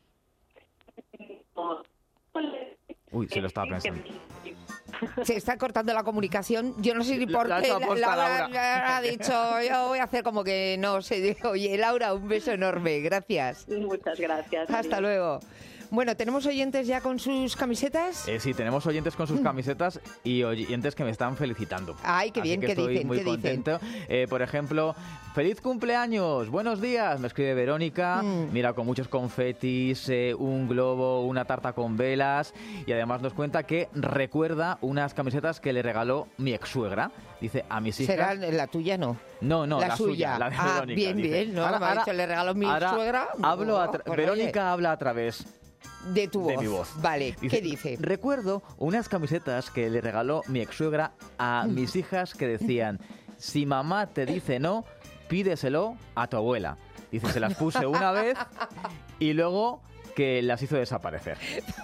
Uy, se lo estaba pensando. Se está cortando la comunicación. Yo no sé ni por la, qué la, Laura, Laura. Laura ha dicho, yo voy a hacer como que no sé. Oye, Laura, un beso enorme. Gracias. Muchas gracias. Hasta luego. Bueno, ¿tenemos oyentes ya con sus camisetas? Eh, sí, tenemos oyentes con sus camisetas y oyentes que me están felicitando. Ay, qué bien, Así que ¿qué estoy dicen? muy ¿Qué contento. dicen? Eh, por ejemplo, ¡feliz cumpleaños! ¡Buenos días! Me escribe Verónica. Mm. Mira, con muchos confetis, eh, un globo, una tarta con velas. Y además nos cuenta que recuerda unas camisetas que le regaló mi ex-suegra. Dice, a mis hijas... ¿Será la tuya, no? No, no, la, la suya. suya, la de ah, Verónica. bien, dice, bien. No, ahora, me ha ahora, dicho, le regaló mi suegra. Hablo a tra- pues, Verónica oye. habla a través... De tu voz. De mi voz. Vale, dice, ¿qué dice? Recuerdo unas camisetas que le regaló mi ex-suegra a mis hijas que decían, si mamá te dice no, pídeselo a tu abuela. Dice, se las puse una vez y luego que las hizo desaparecer.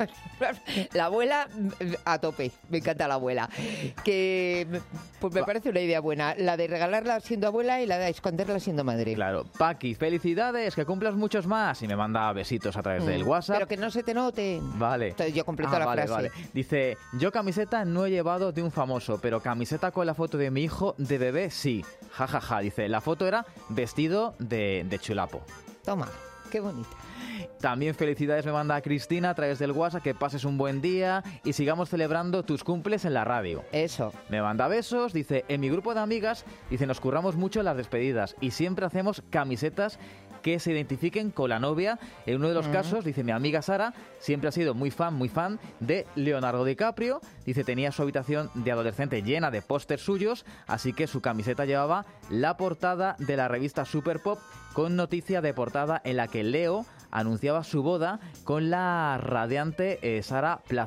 La abuela a tope, me encanta la abuela. Que pues me parece una idea buena, la de regalarla siendo abuela y la de esconderla siendo madre. Claro, Paqui, felicidades, que cumplas muchos más. Y me manda besitos a través mm, del WhatsApp. Pero que no se te note. Vale. Entonces yo completo ah, la vale, frase. Vale. Dice, yo camiseta no he llevado de un famoso, pero camiseta con la foto de mi hijo de bebé sí. Ja, ja, ja. Dice, la foto era vestido de, de chulapo. Toma, qué bonita. También felicidades me manda a Cristina a través del WhatsApp, que pases un buen día y sigamos celebrando tus cumples en la radio. Eso. Me manda besos, dice, en mi grupo de amigas, dice, nos curramos mucho en las despedidas y siempre hacemos camisetas que se identifiquen con la novia. En uno de los uh-huh. casos, dice, mi amiga Sara siempre ha sido muy fan, muy fan de Leonardo DiCaprio. Dice, tenía su habitación de adolescente llena de pósters suyos, así que su camiseta llevaba la portada de la revista Super Pop con noticia de portada en la que Leo anunciaba su boda con la radiante eh, Sara Plaza.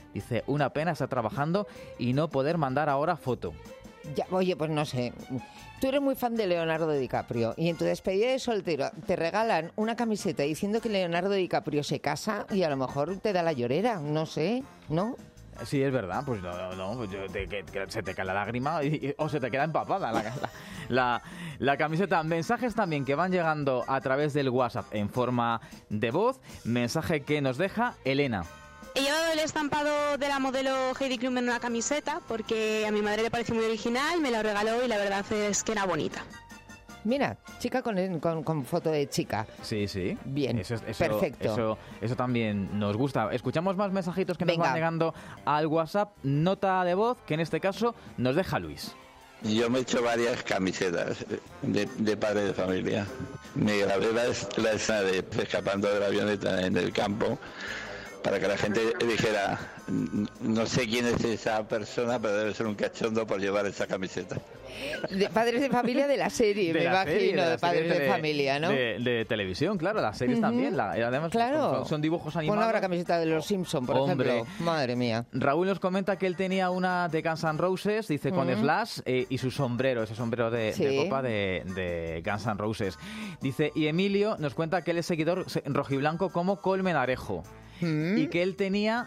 Dice, una pena estar trabajando y no poder mandar ahora foto. Ya, oye, pues no sé. Tú eres muy fan de Leonardo DiCaprio y en tu despedida de soltero te regalan una camiseta diciendo que Leonardo DiCaprio se casa y a lo mejor te da la llorera, no sé, ¿no? Sí, es verdad, pues no, no, no pues yo te, que, que se te cae la lágrima y, y, o se te queda empapada la, la, la, la camiseta. Mensajes también que van llegando a través del WhatsApp en forma de voz. Mensaje que nos deja Elena. He llevado el estampado de la modelo Heidi Klum en una camiseta porque a mi madre le pareció muy original, me la regaló y la verdad es que era bonita. Mira, chica con, con, con foto de chica. Sí, sí. Bien, eso, eso, perfecto. Eso, eso también nos gusta. Escuchamos más mensajitos que nos Venga. van llegando al WhatsApp. Nota de voz que en este caso nos deja Luis. Yo me he hecho varias camisetas de, de padre de familia. Me grabé la, la escena de escapando de la avioneta en el campo para que la gente dijera, no sé quién es esa persona, pero debe ser un cachondo por llevar esa camiseta. De padres de familia de la serie, de me la imagino, serie, de, de, de padres de, de familia, ¿no? De, de televisión, claro, las series uh-huh. también. La, además, claro. son, son dibujos animados. Pon ahora camiseta de los Simpsons, por Hombre. ejemplo. Madre mía. Raúl nos comenta que él tenía una de Guns N' Roses, dice, con uh-huh. Slash eh, y su sombrero, ese sombrero de, sí. de copa de, de Guns N' Roses. Dice, y Emilio nos cuenta que él es seguidor rojiblanco como Colmenarejo. Uh-huh. Y que él tenía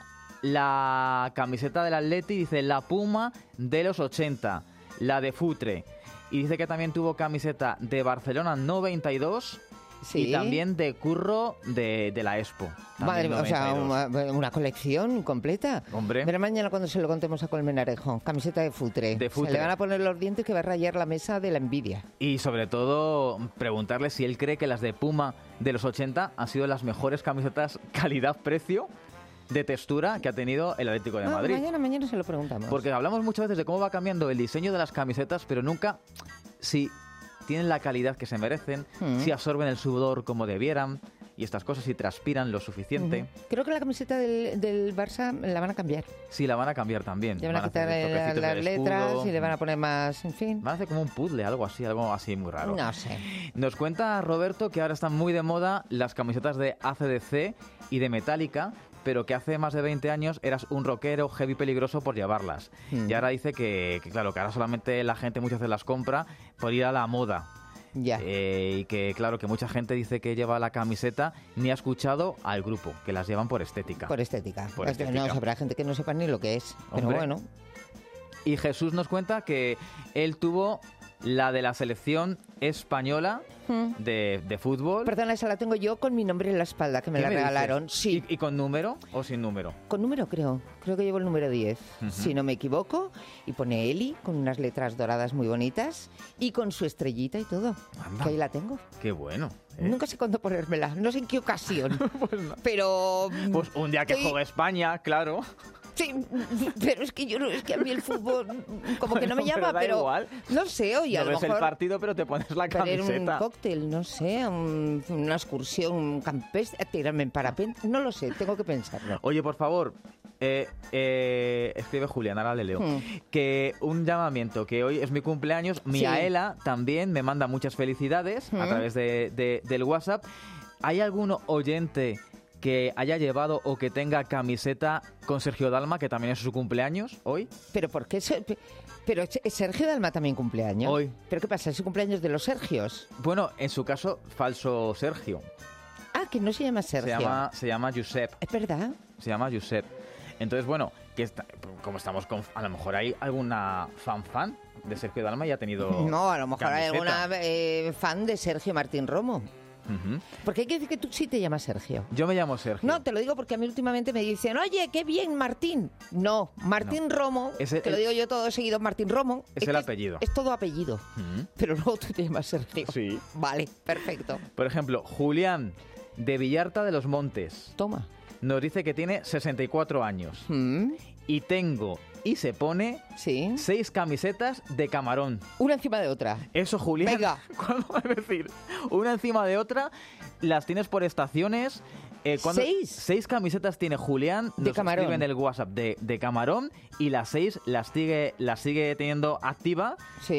la camiseta del Atleti, dice, la Puma de los ochenta, la de Futre. Y dice que también tuvo camiseta de Barcelona noventa y dos sí. y también de Curro de, de la Expo. Madre mía, o sea, una, una colección completa. Hombre. Verá mañana cuando se lo contemos a Colmenarejo. Camiseta de Futre. de Futre. Se le van a poner los dientes que va a rayar la mesa de la envidia. Y sobre todo, preguntarle si él cree que las de Puma de los ochenta han sido las mejores camisetas calidad-precio de textura que ha tenido el Atlético de Madrid. No, mañana, mañana se lo preguntamos. Porque hablamos muchas veces de cómo va cambiando el diseño de las camisetas, pero nunca si tienen la calidad que se merecen, mm. si absorben el sudor como debieran y estas cosas, si transpiran lo suficiente. Mm. Creo que la camiseta del, del Barça la van a cambiar. Sí, la van a cambiar también. Le van, van a quitar a las letras y le van a poner más, en fin. Van a hacer como un puzzle, algo así, algo así muy raro. No sé. Nos cuenta Roberto que ahora están muy de moda las camisetas de A C D C y de Metallica, pero que hace más de veinte años eras un rockero heavy peligroso por llevarlas. Mm. Y ahora dice que, que, claro, que ahora solamente la gente muchas veces las compra por ir a la moda. Ya. Eh, y que, claro, que mucha gente dice que lleva la camiseta ni ha escuchado al grupo, que las llevan por estética. Por estética. Por es estética. No, habrá gente que no sepa ni lo que es, pero Hombre. bueno. Y Jesús nos cuenta que él tuvo la de la selección española mm. de, de fútbol. Perdona, esa la tengo yo con mi nombre en la espalda, que me la me regalaron. Dices? Sí. ¿Y, ¿Y con número o sin número? Con número, creo. Creo que llevo el número diez, uh-huh. si no me equivoco. Y pone Eli, con unas letras doradas muy bonitas, y con su estrellita y todo. Anda. Que ahí la tengo. Qué bueno. ¿eh? Nunca sé cuándo ponérmela, no sé en qué ocasión. Pues no. Pero... Pues un día que estoy... juegue España, claro. Sí, pero es que yo no, es que a mí el fútbol como que no me llama, pero, da pero igual. no sé, oye, no a lo ves mejor el partido, pero te pones la camiseta. un cóctel, no sé, un, una excursión, un campestre, tirarme en parapente, no lo sé, tengo que pensarlo. Oye, por favor, eh, eh, escribe Julián, ahora le leo, hmm. que un llamamiento, que hoy es mi cumpleaños, sí. Miaela también me manda muchas felicidades hmm. a través de, de, del WhatsApp. ¿Hay algún oyente que haya llevado o que tenga camiseta con Sergio Dalma, que también es su cumpleaños hoy? ¿Pero por qué? Se, pero Sergio Dalma también cumpleaños. Hoy. ¿Pero qué pasa? ¿Es su cumpleaños de los Sergios? Bueno, en su caso, falso Sergio. Ah, que no se llama Sergio. Se llama, se llama Josep. ¿Es verdad? Se llama Josep. Entonces, bueno, que está, como estamos con... A lo mejor hay alguna fan fan de Sergio Dalma y ha tenido No, a lo mejor camiseta. hay alguna eh, fan de Sergio Martín Romo. Uh-huh. Porque hay que decir que tú sí te llamas Sergio. Yo me llamo Sergio. No, te lo digo porque a mí últimamente me dicen, oye, qué bien, Martín. No, Martín no. Romo, es el, te lo digo yo todo seguido, Martín Romo. Es, es el apellido. Es, es todo apellido. Uh-huh. Pero luego tú te llamas Sergio. Sí. Vale, perfecto. Por ejemplo, Julián de Villarta de los Montes. Toma. Nos dice que tiene sesenta y cuatro años. Uh-huh. Y tengo... Y se pone ¿Sí? seis camisetas de camarón. Una encima de otra. Eso, Julián. Venga. ¿Cuándo vas a decir? Una encima de otra. Las tienes por estaciones. Eh, ¿Seis? Seis camisetas tiene Julián. De nos camarón. escribe en el WhatsApp de, de camarón. Y las seis las sigue, las sigue teniendo activa. Sí.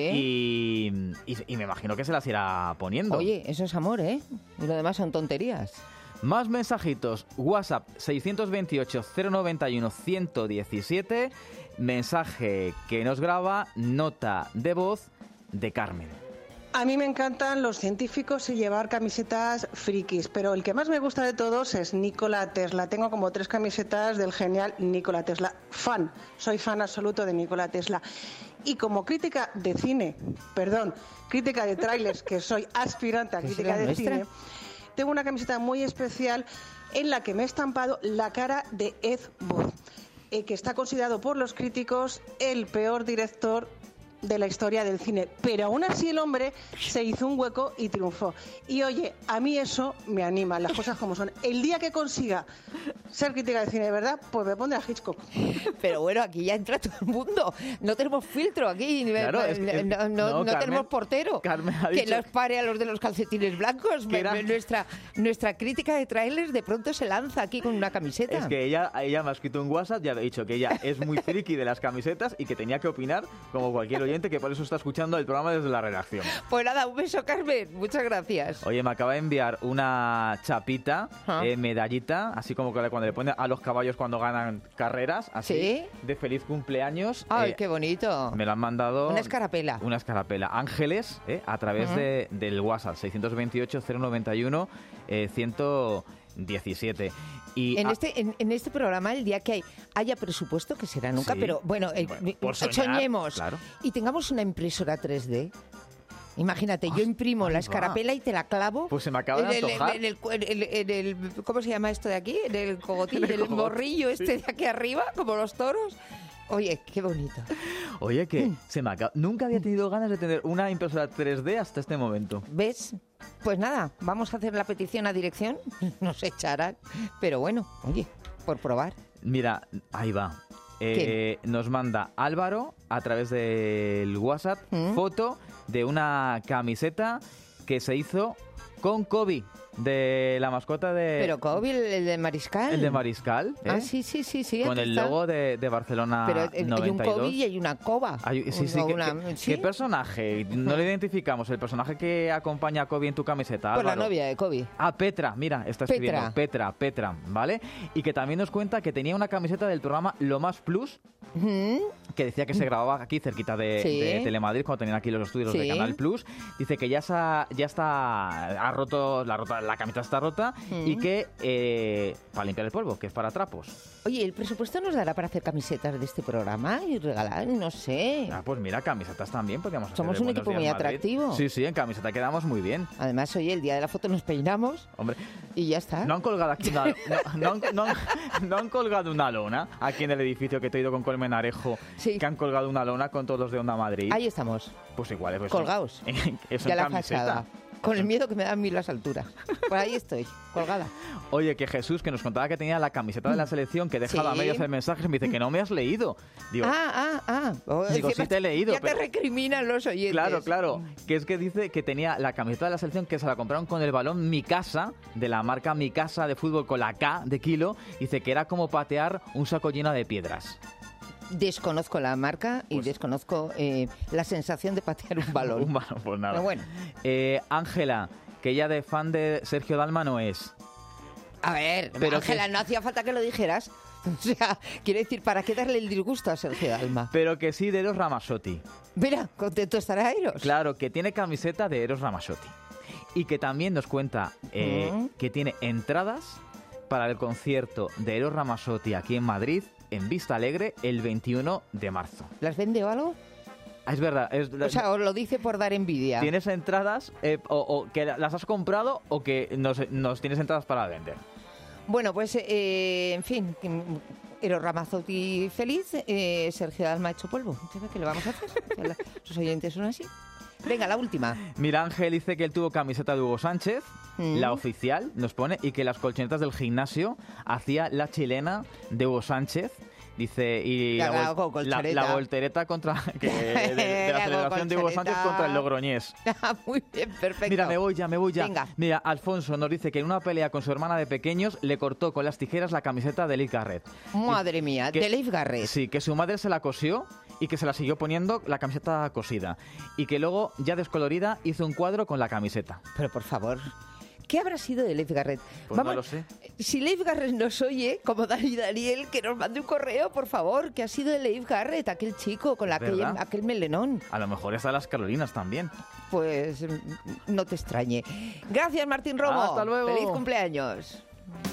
Y, y, y me imagino que se las irá poniendo. Oye, eso es amor, ¿eh? Y lo demás son tonterías. Más mensajitos. WhatsApp seiscientos veintiocho, cero noventa y uno, ciento diecisiete. Mensaje que nos graba, nota de voz de Carmen. A mí me encantan los científicos y llevar camisetas frikis, pero el que más me gusta de todos es Nikola Tesla. Tengo como tres camisetas del genial Nikola Tesla. Fan, soy fan absoluto de Nikola Tesla. Y como crítica de cine, perdón, crítica de trailers, que soy aspirante a crítica de cine, tengo una camiseta muy especial en la que me he estampado la cara de Ed Wood, eh, que está considerado por los críticos el peor director de la historia del cine, pero aún así el hombre se hizo un hueco y triunfó. Y oye, a mí eso me anima, las cosas como son. El día que consiga ser crítica de cine de verdad, pues me pondré a Hitchcock. Pero bueno, aquí ya entra todo el mundo. No tenemos filtro aquí, claro, es que, no, no, no, no Carmen, tenemos portero Carmen ha que dicho nos pare a los de los calcetines blancos. Era... Nuestra, nuestra crítica de trailers de pronto se lanza aquí con una camiseta. Es que ella, ella me ha escrito un WhatsApp y ha dicho que ella es muy friki de las camisetas y que tenía que opinar como cualquier oyente, que por eso está escuchando el programa desde la redacción. Pues nada, un beso, Carmen. Muchas gracias. Oye, me acaba de enviar una chapita, ¿Ah? eh, medallita, así como que cuando le ponen a los caballos cuando ganan carreras, así, ¿sí? De feliz cumpleaños. ¡Ay, eh, qué bonito! Me lo han mandado... Una escarapela. Una escarapela. Ángeles, eh, a través uh-huh. de, del WhatsApp, seiscientos veintiocho, cero noventa y uno, ciento diecisiete. Y en, a... este, en, en este programa, el día que hay, haya presupuesto, que será nunca, sí. pero bueno, eh, bueno por soñar, soñemos claro. Y tengamos una impresora tres D. Imagínate, yo imprimo la escarapela y te la clavo. Pues se me acaba de antojar. En el, en el, en el, ¿cómo se llama esto de aquí? En el cogotín, en el, el morrillo este sí. de aquí arriba, como los toros. Oye, qué bonito. Oye, que mm. se me acaba... Nunca había tenido ganas de tener una impresora tres D hasta este momento. ¿Ves? Pues nada, vamos a hacer la petición a dirección. Nos echarán. Pero bueno, oye, por probar. Mira, ahí va. Eh, nos manda Álvaro a través del WhatsApp ¿Mm? foto de una camiseta que se hizo con Kobe, de la mascota de... Pero Kobe, el de Mariscal. El de Mariscal, ¿eh? Ah, sí, sí, sí. sí con el está. logo de, de Barcelona Pero noventa y dos. hay un Kobe y hay una Coba. Hay, sí, sí, una, ¿qué, ¿sí? ¿Qué personaje? No lo identificamos. El personaje que acompaña a Kobe en tu camiseta, Pues Álvaro. la novia de Kobe. Ah, Petra, mira, está escribiendo. Petra, Petra, ¿vale? Y que también nos cuenta que tenía una camiseta del programa Lo Más Plus, ¿Mm? que decía que se grababa aquí cerquita de, sí. de Telemadrid, cuando tenían aquí los estudios sí. de Canal Plus. Dice que ya, sa, ya está, ha roto, la, rota, la camiseta está rota ¿Mm? y que eh, para limpiar el polvo, que es para trapos. Oye, ¿el presupuesto nos dará para hacer camisetas de este programa y regalar? No sé. Ah, pues mira, camisetas también podríamos hacer. Somos un equipo muy atractivo. Sí, sí, en camiseta quedamos muy bien. Además, oye, el día de la foto nos peinamos. Hombre. Y ya está. No han colgado aquí una, no, no, han, no, han, no han colgado una lona aquí en el edificio que te he ido con Colmenarejo, sí. que han colgado una lona con todos los de Onda Madrid. Ahí estamos. Pues igual, pues colgados. Eso ya en la camiseta. Fachada. Con el miedo que me dan a mí las alturas. Por ahí estoy, colgada. Oye, que Jesús, que nos contaba que tenía la camiseta de la selección, que dejaba sí. a medias el mensaje, me dice que no me has leído. Digo, ah, ah, ah. Oh, digo, sí te he leído. Ya pero... te recriminan los oyentes. Claro, claro. Que es que dice que tenía la camiseta de la selección que se la compraron con el balón Mi Casa, de la marca Mi Casa de fútbol con la K de kilo. Dice que era como patear un saco lleno de piedras. Desconozco la marca y pues, desconozco eh, la sensación de patear un balón. un balón, pues nada. Pero bueno. Ángela, eh, que ella de fan de Sergio Dalma no es. A ver, Ángela, que... no hacía falta que lo dijeras. O sea, quiero decir, ¿para qué darle el disgusto a Sergio Dalma? Pero que sí de Eros Ramazzotti. Mira, contento estará Eros. Claro, que tiene camiseta de Eros Ramazzotti. Y que también nos cuenta eh, uh-huh. que tiene entradas para el concierto de Eros Ramazzotti aquí en Madrid, en Vista Alegre, el veintiuno de marzo. ¿Las vende o algo? Es verdad. Es, o sea, os lo dice por dar envidia. ¿Tienes entradas eh, o, o que las has comprado o que nos, nos tienes entradas para vender? Bueno, pues, eh, en fin, Eros Ramazzotti feliz, eh, Sergio Dalma hecho polvo. ¿Qué le vamos a hacer? Sus oyentes son así. Venga, la última. Mira, Ángel dice que él tuvo camiseta de Hugo Sánchez, mm. la oficial, nos pone, y que las colchonetas del gimnasio hacía la chilena de Hugo Sánchez. Dice, y la, la, vol- la, la voltereta contra que, de, de la celebración de Hugo Sánchez contra el Logroñés. Muy bien, perfecto. Mira, me voy ya, me voy ya. Venga. Mira, Alfonso nos dice que en una pelea con su hermana de pequeños le cortó con las tijeras la camiseta de Leif Garrett. Madre y, mía, que, de Leif Garrett. Sí, que su madre se la cosió y que se la siguió poniendo la camiseta cosida. Y que luego, ya descolorida, hizo un cuadro con la camiseta. Pero por favor... ¿Qué habrá sido de Leif Garrett? Pues Vamos, no lo sé. Si Leif Garrett nos oye, como Dani Daniel, que nos mande un correo, por favor. ¿Qué ha sido de Leif Garrett, aquel chico con la aquel, aquel melenón? A lo mejor está las Carolinas también. Pues no te extrañe. Gracias, Martín Romo. Hasta luego. Feliz cumpleaños.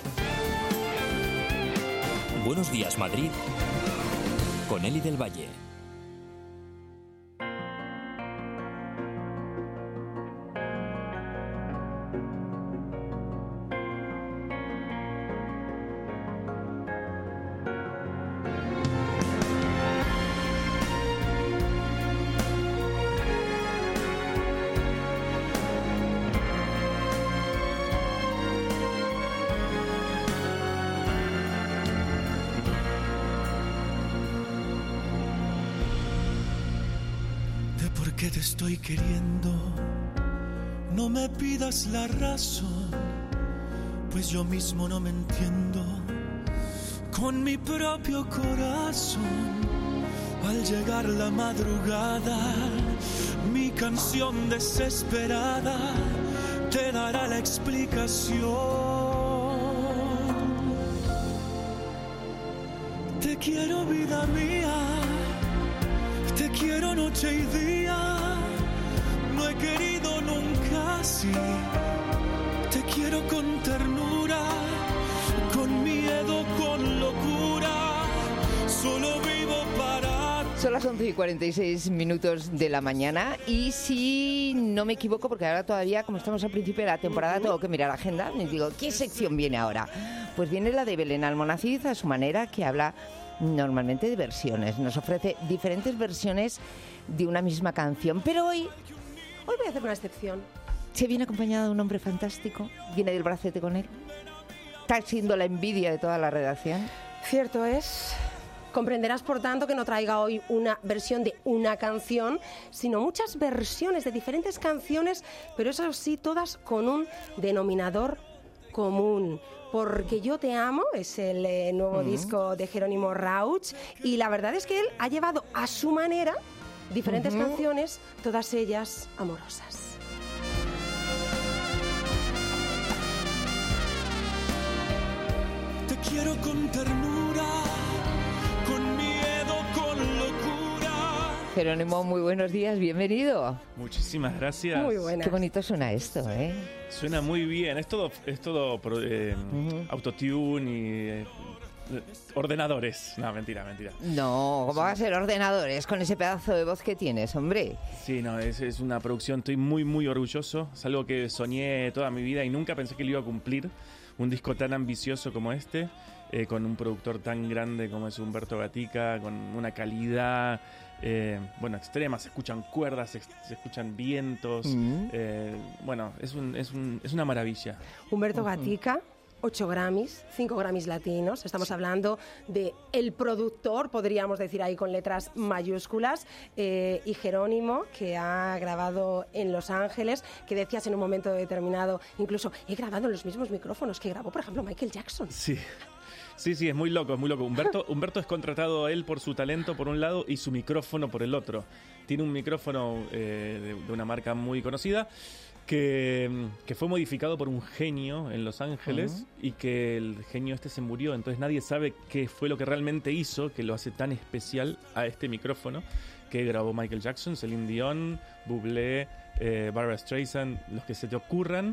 Buenos días, Madrid, con Eli del Valle. Que te estoy queriendo, no me pidas la razón, pues yo mismo no me entiendo con mi propio corazón. Al llegar la madrugada, mi canción desesperada te dará la explicación. Te quiero, vida mía, te quiero noche y día, no he querido nunca así. Te quiero con ternura, con miedo, con locura, solo vivo para... Son las once y cuarenta y seis minutos de la mañana y si no me equivoco, porque ahora todavía, como estamos al principio de la temporada, tengo que mirar la agenda, me digo, ¿qué sección viene ahora? Pues viene la de Belén Almonacid, a su manera, que habla normalmente de versiones. Nos ofrece diferentes versiones de una misma canción. Pero hoy, hoy voy a hacer una excepción. Se viene acompañado de un hombre fantástico. Viene del bracete con él. Está siendo la envidia de toda la redacción. Cierto es. Comprenderás, por tanto, que no traiga hoy una versión de una canción, sino muchas versiones de diferentes canciones, pero eso sí, todas con un denominador común. Porque Yo te amo es el eh, nuevo uh-huh. disco de Jerónimo Rauch y la verdad es que él ha llevado a su manera diferentes uh-huh. canciones, todas ellas amorosas. Te quiero con ternura, con miedo, con locura. Jerónimo, muy buenos días, bienvenido. Muchísimas gracias. Muy buenas. Qué bonito suena esto, ¿eh? Suena muy bien, es todo, es todo eh, uh-huh. autotune y eh, ordenadores. No, mentira, mentira. No, ¿cómo va a ser ordenadores con ese pedazo de voz que tienes, hombre? Sí, no, es, es una producción, estoy muy, muy orgulloso. Es algo que soñé toda mi vida y nunca pensé que lo iba a cumplir. Un disco tan ambicioso como este, eh, con un productor tan grande como es Humberto Gatica, con una calidad... Eh, bueno, extremas, se escuchan cuerdas, se, se escuchan vientos, uh-huh. eh, bueno, es, un, es, un, es una maravilla. Humberto uh-huh. Gatica, ocho Grammys, cinco Grammys latinos, estamos sí. hablando de el productor, podríamos decir ahí con letras mayúsculas, eh, y Jerónimo, que ha grabado en Los Ángeles, que decías en un momento determinado, incluso he grabado en los mismos micrófonos que grabó, por ejemplo, Michael Jackson. Sí. Sí, sí, es muy loco, es muy loco. Humberto, Humberto es contratado a él por su talento por un lado y su micrófono por el otro. Tiene un micrófono eh, de, de una marca muy conocida que, que fue modificado por un genio en Los Ángeles uh-huh. y que el genio este se murió. Entonces nadie sabe qué fue lo que realmente hizo que lo hace tan especial a este micrófono que grabó Michael Jackson, Celine Dion, Bublé, eh, Barbra Streisand, los que se te ocurran.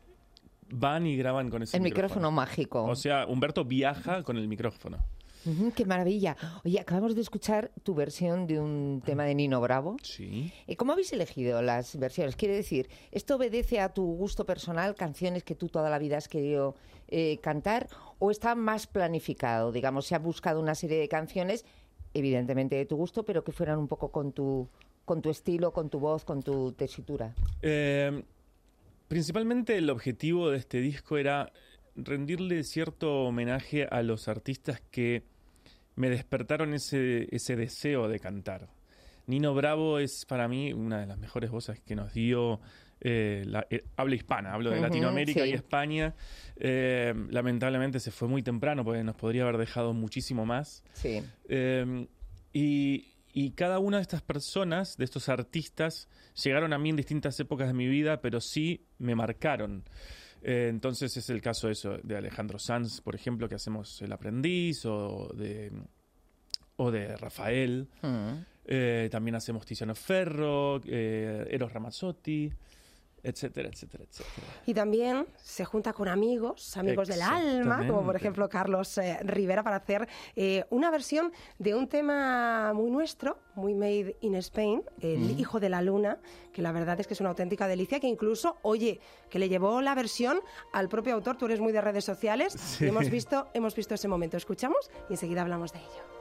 Van y graban con ese el micrófono. micrófono mágico. O sea, Humberto viaja con el micrófono. Uh-huh, ¡qué maravilla! Oye, acabamos de escuchar tu versión de un tema de Nino Bravo. Sí. ¿Cómo habéis elegido las versiones? Quiere decir, ¿esto obedece a tu gusto personal, canciones que tú toda la vida has querido eh, cantar, o está más planificado? Digamos, se ha buscado una serie de canciones, evidentemente de tu gusto, pero que fueran un poco con tu, con tu estilo, con tu voz, con tu tesitura. Eh... Principalmente el objetivo de este disco era rendirle cierto homenaje a los artistas que me despertaron ese, ese deseo de cantar. Nino Bravo es para mí una de las mejores voces que nos dio eh, la eh, habla hispana, hablo de uh-huh, Latinoamérica sí. y España. Eh, lamentablemente se fue muy temprano porque nos podría haber dejado muchísimo más. Sí. Eh, y... Y cada una de estas personas, de estos artistas, llegaron a mí en distintas épocas de mi vida, pero sí me marcaron. Eh, entonces es el caso eso de Alejandro Sanz, por ejemplo, que hacemos El Aprendiz, o de, o de Rafael. Uh-huh. Eh, también hacemos Tiziano Ferro, eh, Eros Ramazzotti, etcétera, etcétera, etcétera. Y también se junta con amigos, amigos del alma, como por ejemplo Carlos eh, Rivera, para hacer eh, una versión de un tema muy nuestro, muy made in Spain, El mm. Hijo de la Luna, que la verdad es que es una auténtica delicia, que incluso, oye, que le llevó la versión al propio autor. Tú eres muy de redes sociales, sí. y hemos visto, hemos visto ese momento. Escuchamos y enseguida hablamos de ello.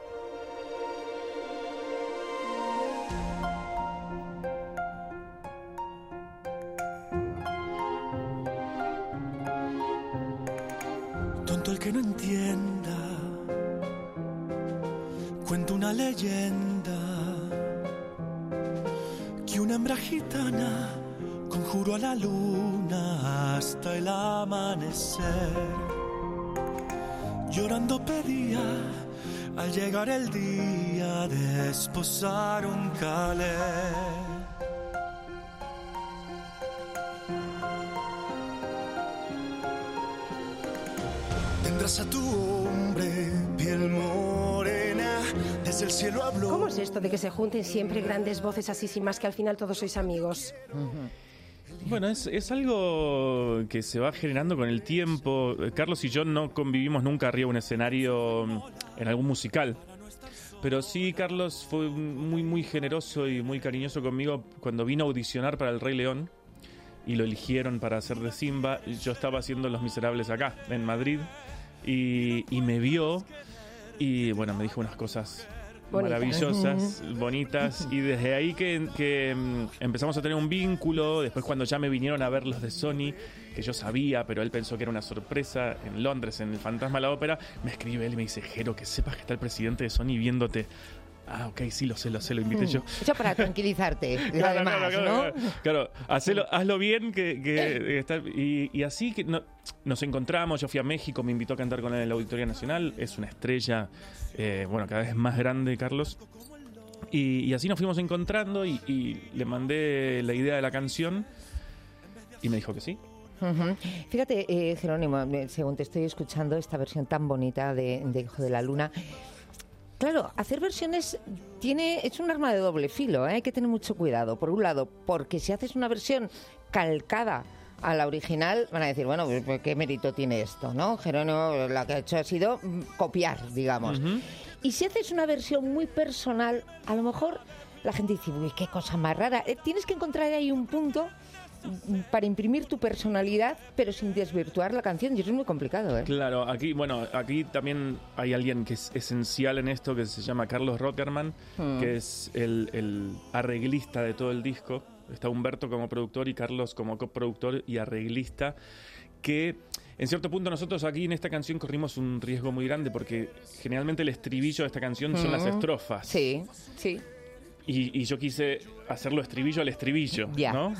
Tonto el que no entienda, cuento una leyenda, que una hembra gitana conjuró a la luna hasta el amanecer. Llorando pedía al llegar el día de desposar un calé. Tendrás a tu hombre, piel morena, desde el cielo habló. ¿Cómo es esto de que se junten siempre grandes voces así sin más, que al final todos sois amigos? Uh-huh. Bueno, es, es algo que se va generando con el tiempo. Carlos y yo no convivimos nunca arriba de un escenario en algún musical. Pero sí, Carlos fue muy, muy generoso y muy cariñoso conmigo cuando vino a audicionar para El Rey León y lo eligieron para hacer de Simba. Yo estaba haciendo Los Miserables acá, en Madrid. Y, y me vio y bueno, me dijo unas cosas Bonita. maravillosas, bonitas, y desde ahí que, que empezamos a tener un vínculo. Después, cuando ya me vinieron a ver los de Sony, que yo sabía, pero él pensó que era una sorpresa, en Londres, en el Fantasma de la Ópera, me escribe él y me dice: Jero, que sepas que está el presidente de Sony viéndote. Ah, ok, sí, lo sé, lo sé, lo invité yo. Eso para tranquilizarte, claro, además, claro, claro, ¿no? Claro, claro, hacelo, hazlo bien, que, que, que está, y, y así que no, nos encontramos. Yo fui a México, me invitó a cantar con él en la Auditoría Nacional. Es una estrella, eh, bueno, cada vez más grande, Carlos. Y, y así nos fuimos encontrando y, y le mandé la idea de la canción y me dijo que sí. Uh-huh. Fíjate, eh, Jerónimo, según te estoy escuchando esta versión tan bonita de, de Hijo de la Luna, claro, hacer versiones tiene es un arma de doble filo, ¿eh? Hay que tener mucho cuidado. Por un lado, porque si haces una versión calcada a la original, van a decir, bueno, pues, ¿qué mérito tiene esto, no? Jerónimo lo que ha hecho ha sido copiar, digamos. Uh-huh. Y si haces una versión muy personal, a lo mejor la gente dice, uy, qué cosa más rara. Eh, tienes que encontrar ahí un punto para imprimir tu personalidad, pero sin desvirtuar la canción, y eso es muy complicado, ¿eh? Claro, aquí, bueno, aquí también hay alguien que es esencial en esto, que se llama Carlos Rockerman, hmm. que es el, el arreglista de todo el disco. Está Humberto como productor y Carlos como coproductor y arreglista, que en cierto punto nosotros aquí en esta canción corrimos un riesgo muy grande, porque generalmente el estribillo de esta canción hmm. son las estrofas. Sí, sí. Y, y yo quise hacerlo estribillo al estribillo, yeah. ¿no?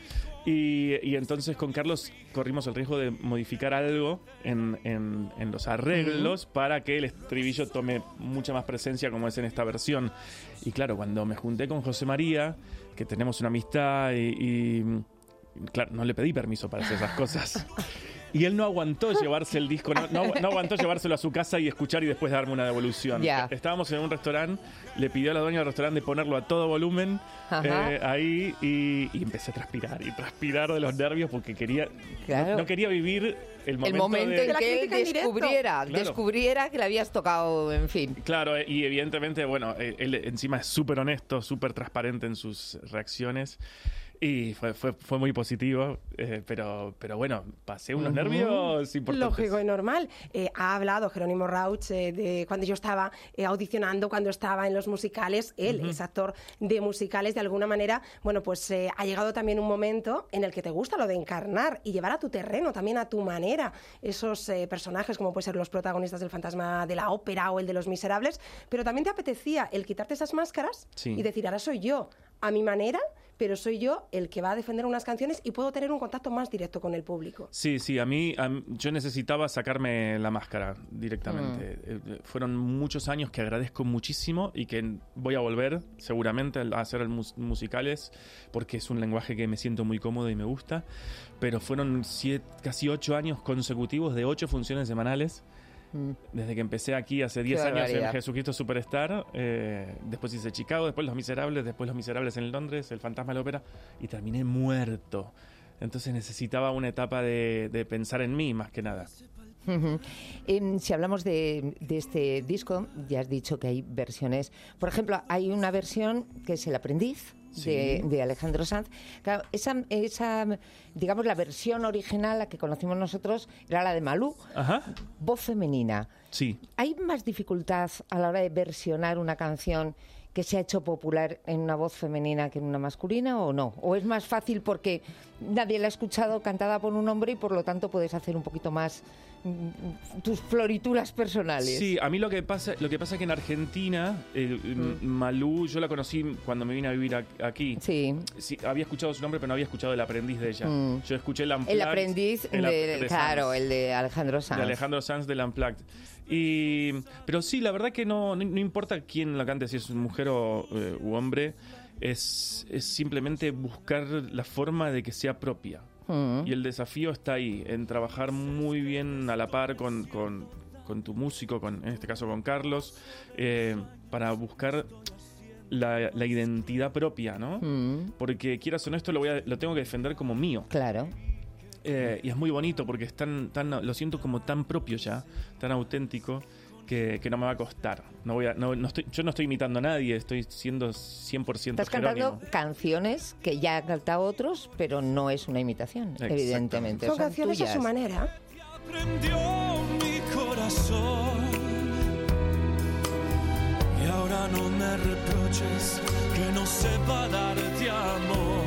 Y, y entonces con Carlos corrimos el riesgo de modificar algo en, en, en los arreglos uh-huh. para que el estribillo tome mucha más presencia, como es en esta versión. Y claro, cuando me junté con José María, que tenemos una amistad, y, y claro, no le pedí permiso para hacer esas cosas. Y él no aguantó llevarse el disco, no, no, no aguantó llevárselo a su casa y escuchar y después darme una devolución. Yeah. Estábamos en un restaurante, le pidió a la dueña del restaurante de ponerlo a todo volumen eh, ahí y, y empecé a transpirar y transpirar de los nervios porque quería claro. no, no quería vivir el momento, el momento de, en que él descubriera, claro. descubriera que le habías tocado, en fin. Claro, y evidentemente, bueno, él encima es súper honesto, súper transparente en sus reacciones. Y fue, fue, fue muy positivo, eh, pero, pero bueno, pasé unos uh-huh. nervios importantes. Lógico y normal. Eh, ha hablado Jerónimo Rauch eh, de cuando yo estaba eh, audicionando, cuando estaba en los musicales. Él uh-huh. es actor de musicales. De alguna manera, bueno, pues eh, ha llegado también un momento en el que te gusta lo de encarnar y llevar a tu terreno, también a tu manera, esos eh, personajes como pueden ser los protagonistas del Fantasma de la Ópera o el de Los Miserables. Pero también te apetecía el quitarte esas máscaras sí. y decir, ahora soy yo, a mi manera, pero soy yo el que va a defender unas canciones y puedo tener un contacto más directo con el público. Sí, sí, a mí, a mí yo necesitaba sacarme la máscara directamente. Mm. Eh, fueron muchos años que agradezco muchísimo y que voy a volver seguramente a hacer mus- musicales porque es un lenguaje que me siento muy cómodo y me gusta, pero fueron siete, casi ocho años consecutivos de ocho funciones semanales. Desde que empecé aquí hace diez años en Jesucristo Superstar, eh, después hice Chicago, después Los Miserables, después Los Miserables en Londres, El Fantasma de la Ópera, y terminé muerto. Entonces necesitaba una etapa de, de pensar en mí más que nada. Uh-huh. Eh, si hablamos de, de este disco, ya has dicho que hay versiones. Por ejemplo, hay una versión que es El Aprendiz, sí. de, de Alejandro Sanz. Claro, esa, esa, digamos, la versión original, la que conocimos nosotros, era la de Malú. Ajá. Voz femenina. Sí. ¿Hay más dificultad a la hora de versionar una canción que se ha hecho popular en una voz femenina que en una masculina o no? ¿O es más fácil porque nadie la ha escuchado cantada por un hombre y por lo tanto puedes hacer un poquito más tus florituras personales? Sí, a mí lo que pasa lo que pasa es que en Argentina eh, mm. Malú, yo la conocí cuando me vine a vivir a, aquí. Sí. sí. Había escuchado su nombre, pero no había escuchado El Aprendiz de ella. Mm. Yo escuché el Unplugged. El Aprendiz, el, de, de claro, Sanz, el de Alejandro Sanz. De Alejandro Sanz del Unplugged. Y, pero sí, la verdad que no, no, no importa quién la cante, si es mujer o eh, u hombre, es, es simplemente buscar la forma de que sea propia. Uh-huh. Y el desafío está ahí, en trabajar muy bien a la par con, con, con tu músico, con, en este caso con Carlos, eh, para buscar la, la identidad propia, ¿no? Uh-huh. Porque quieras o no, esto lo, voy a, lo tengo que defender como mío. Claro. Eh, y es muy bonito porque es tan, tan, lo siento como tan propio ya, tan auténtico, que, que no me va a costar. No voy a, no, no estoy, yo no estoy imitando a nadie, estoy siendo cien por ciento Estás Jerónimo. cantando canciones que ya han cantado otros, pero no es una imitación, evidentemente. Son, son canciones tuyas. A su manera. Aprendió mi corazón y ahora no me reproches que no sepa darte amor.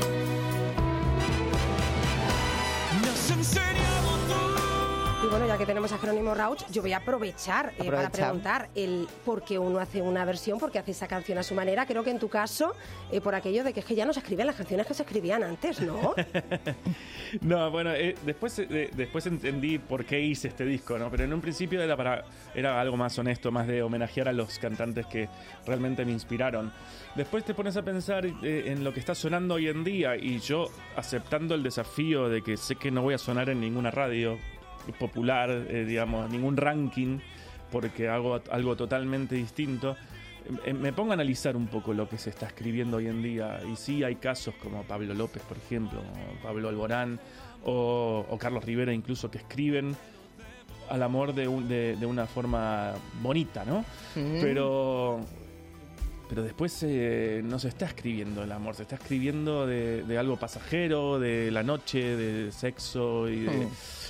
Me has enseñado tú. Y bueno, ya que tenemos a Jerónimo Rauch, yo voy a aprovechar eh, para preguntar el por qué uno hace una versión, por qué hace esa canción a su manera. Creo que en tu caso, eh, por aquello de que es que ya no se escriben las canciones que se escribían antes, ¿no? No, bueno, eh, después, eh, después entendí por qué hice este disco, ¿no? Pero en un principio era para era algo más honesto, más de homenajear a los cantantes que realmente me inspiraron. Después te pones a pensar eh, en lo que está sonando hoy en día y yo aceptando el desafío de que sé que no voy a sonar en ninguna radio popular, eh, digamos, ningún ranking, porque hago algo totalmente distinto, eh, me pongo a analizar un poco lo que se está escribiendo hoy en día. Y sí hay casos como Pablo López, por ejemplo, o Pablo Alborán, o, o Carlos Rivera incluso, que escriben al amor de, un, de, de una forma bonita, ¿no? Mm. Pero... Pero después eh, no se está escribiendo el amor, se está escribiendo de, de algo pasajero, de la noche, de sexo y de... Mm.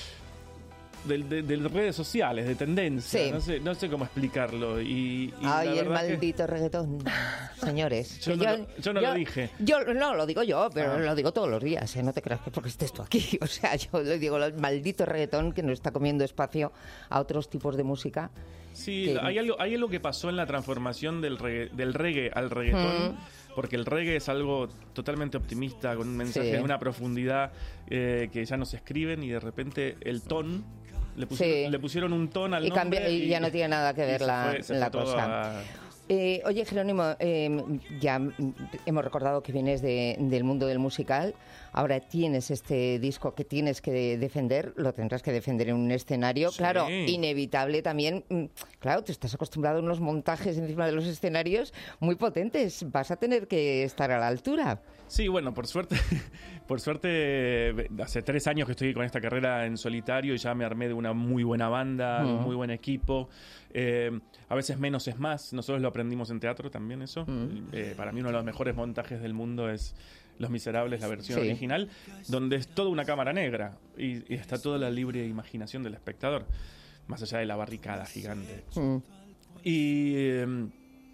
De, de, de redes sociales, de tendencia, sí. no sé, no sé cómo explicarlo. Y, y Ay, el maldito que... reggaetón, señores. yo, no yo, lo, yo no yo, lo dije. Yo no lo digo yo, pero ah. lo digo todos los días, ¿eh? No te creas que porque estés tú aquí. O sea, yo le digo el maldito reggaetón que nos está comiendo espacio a otros tipos de música. Sí, que... hay algo, hay algo que pasó en la transformación del reggae, del reggae al reggaetón. Mm. Porque el reggae es algo totalmente optimista, con un mensaje de sí. una profundidad eh, que ya no se escriben, y de repente el ton le pusieron, sí. le pusieron un ton al y nombre cambia, y, y ya no tiene nada que ver la, fue, se la fue cosa. A... Eh, oye, Jerónimo, eh, ya hemos recordado que vienes de, del mundo del musical. Ahora tienes este disco que tienes que defender, lo tendrás que defender en un escenario. Sí. Claro, inevitable también. Claro, te estás acostumbrado a unos montajes encima de los escenarios muy potentes. Vas a tener que estar a la altura. Sí, bueno, por suerte, por suerte, hace tres años que estoy con esta carrera en solitario y ya me armé de una muy buena banda, uh-huh. un muy buen equipo. Eh, a veces menos es más. Nosotros lo aprendimos en teatro también, eso. Uh-huh. Eh, para mí uno de los mejores montajes del mundo es Los Miserables, la versión sí. original, donde es toda una cámara negra y, y está toda la libre imaginación del espectador, más allá de la barricada gigante. Uh-huh. Y... Eh,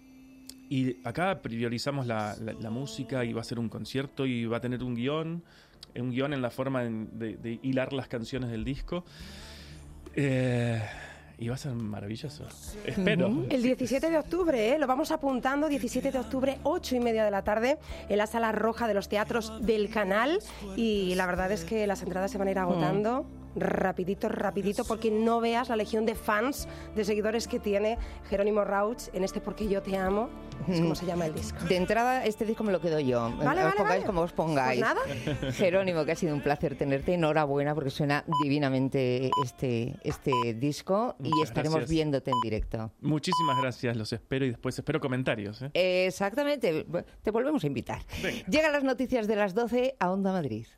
Y acá priorizamos la, la, la música, y va a ser un concierto y va a tener un guión, un guión en la forma de, de hilar las canciones del disco. Eh, y va a ser maravilloso. Espero. Uh-huh. El diecisiete de octubre, ¿eh? Lo vamos apuntando, diecisiete de octubre, ocho y media de la tarde, en la Sala Roja de los Teatros del Canal. Y la verdad es que las entradas se van a ir agotando. Uh-huh. Rapidito, rapidito, porque no veas la legión de fans, de seguidores que tiene Jerónimo Rauch en este Porque yo te amo. Es como se llama el disco. De entrada, este disco me lo quedo yo. Vale, os vale, pongáis vale. como os pongáis. Pues nada. Jerónimo, que ha sido un placer tenerte. Enhorabuena, porque suena divinamente este, este disco. Muchas y estaremos gracias. viéndote en directo. Muchísimas gracias, los espero y después espero comentarios. ¿eh? Exactamente. Te volvemos a invitar. Venga. Llegan las noticias de las doce a Onda Madrid.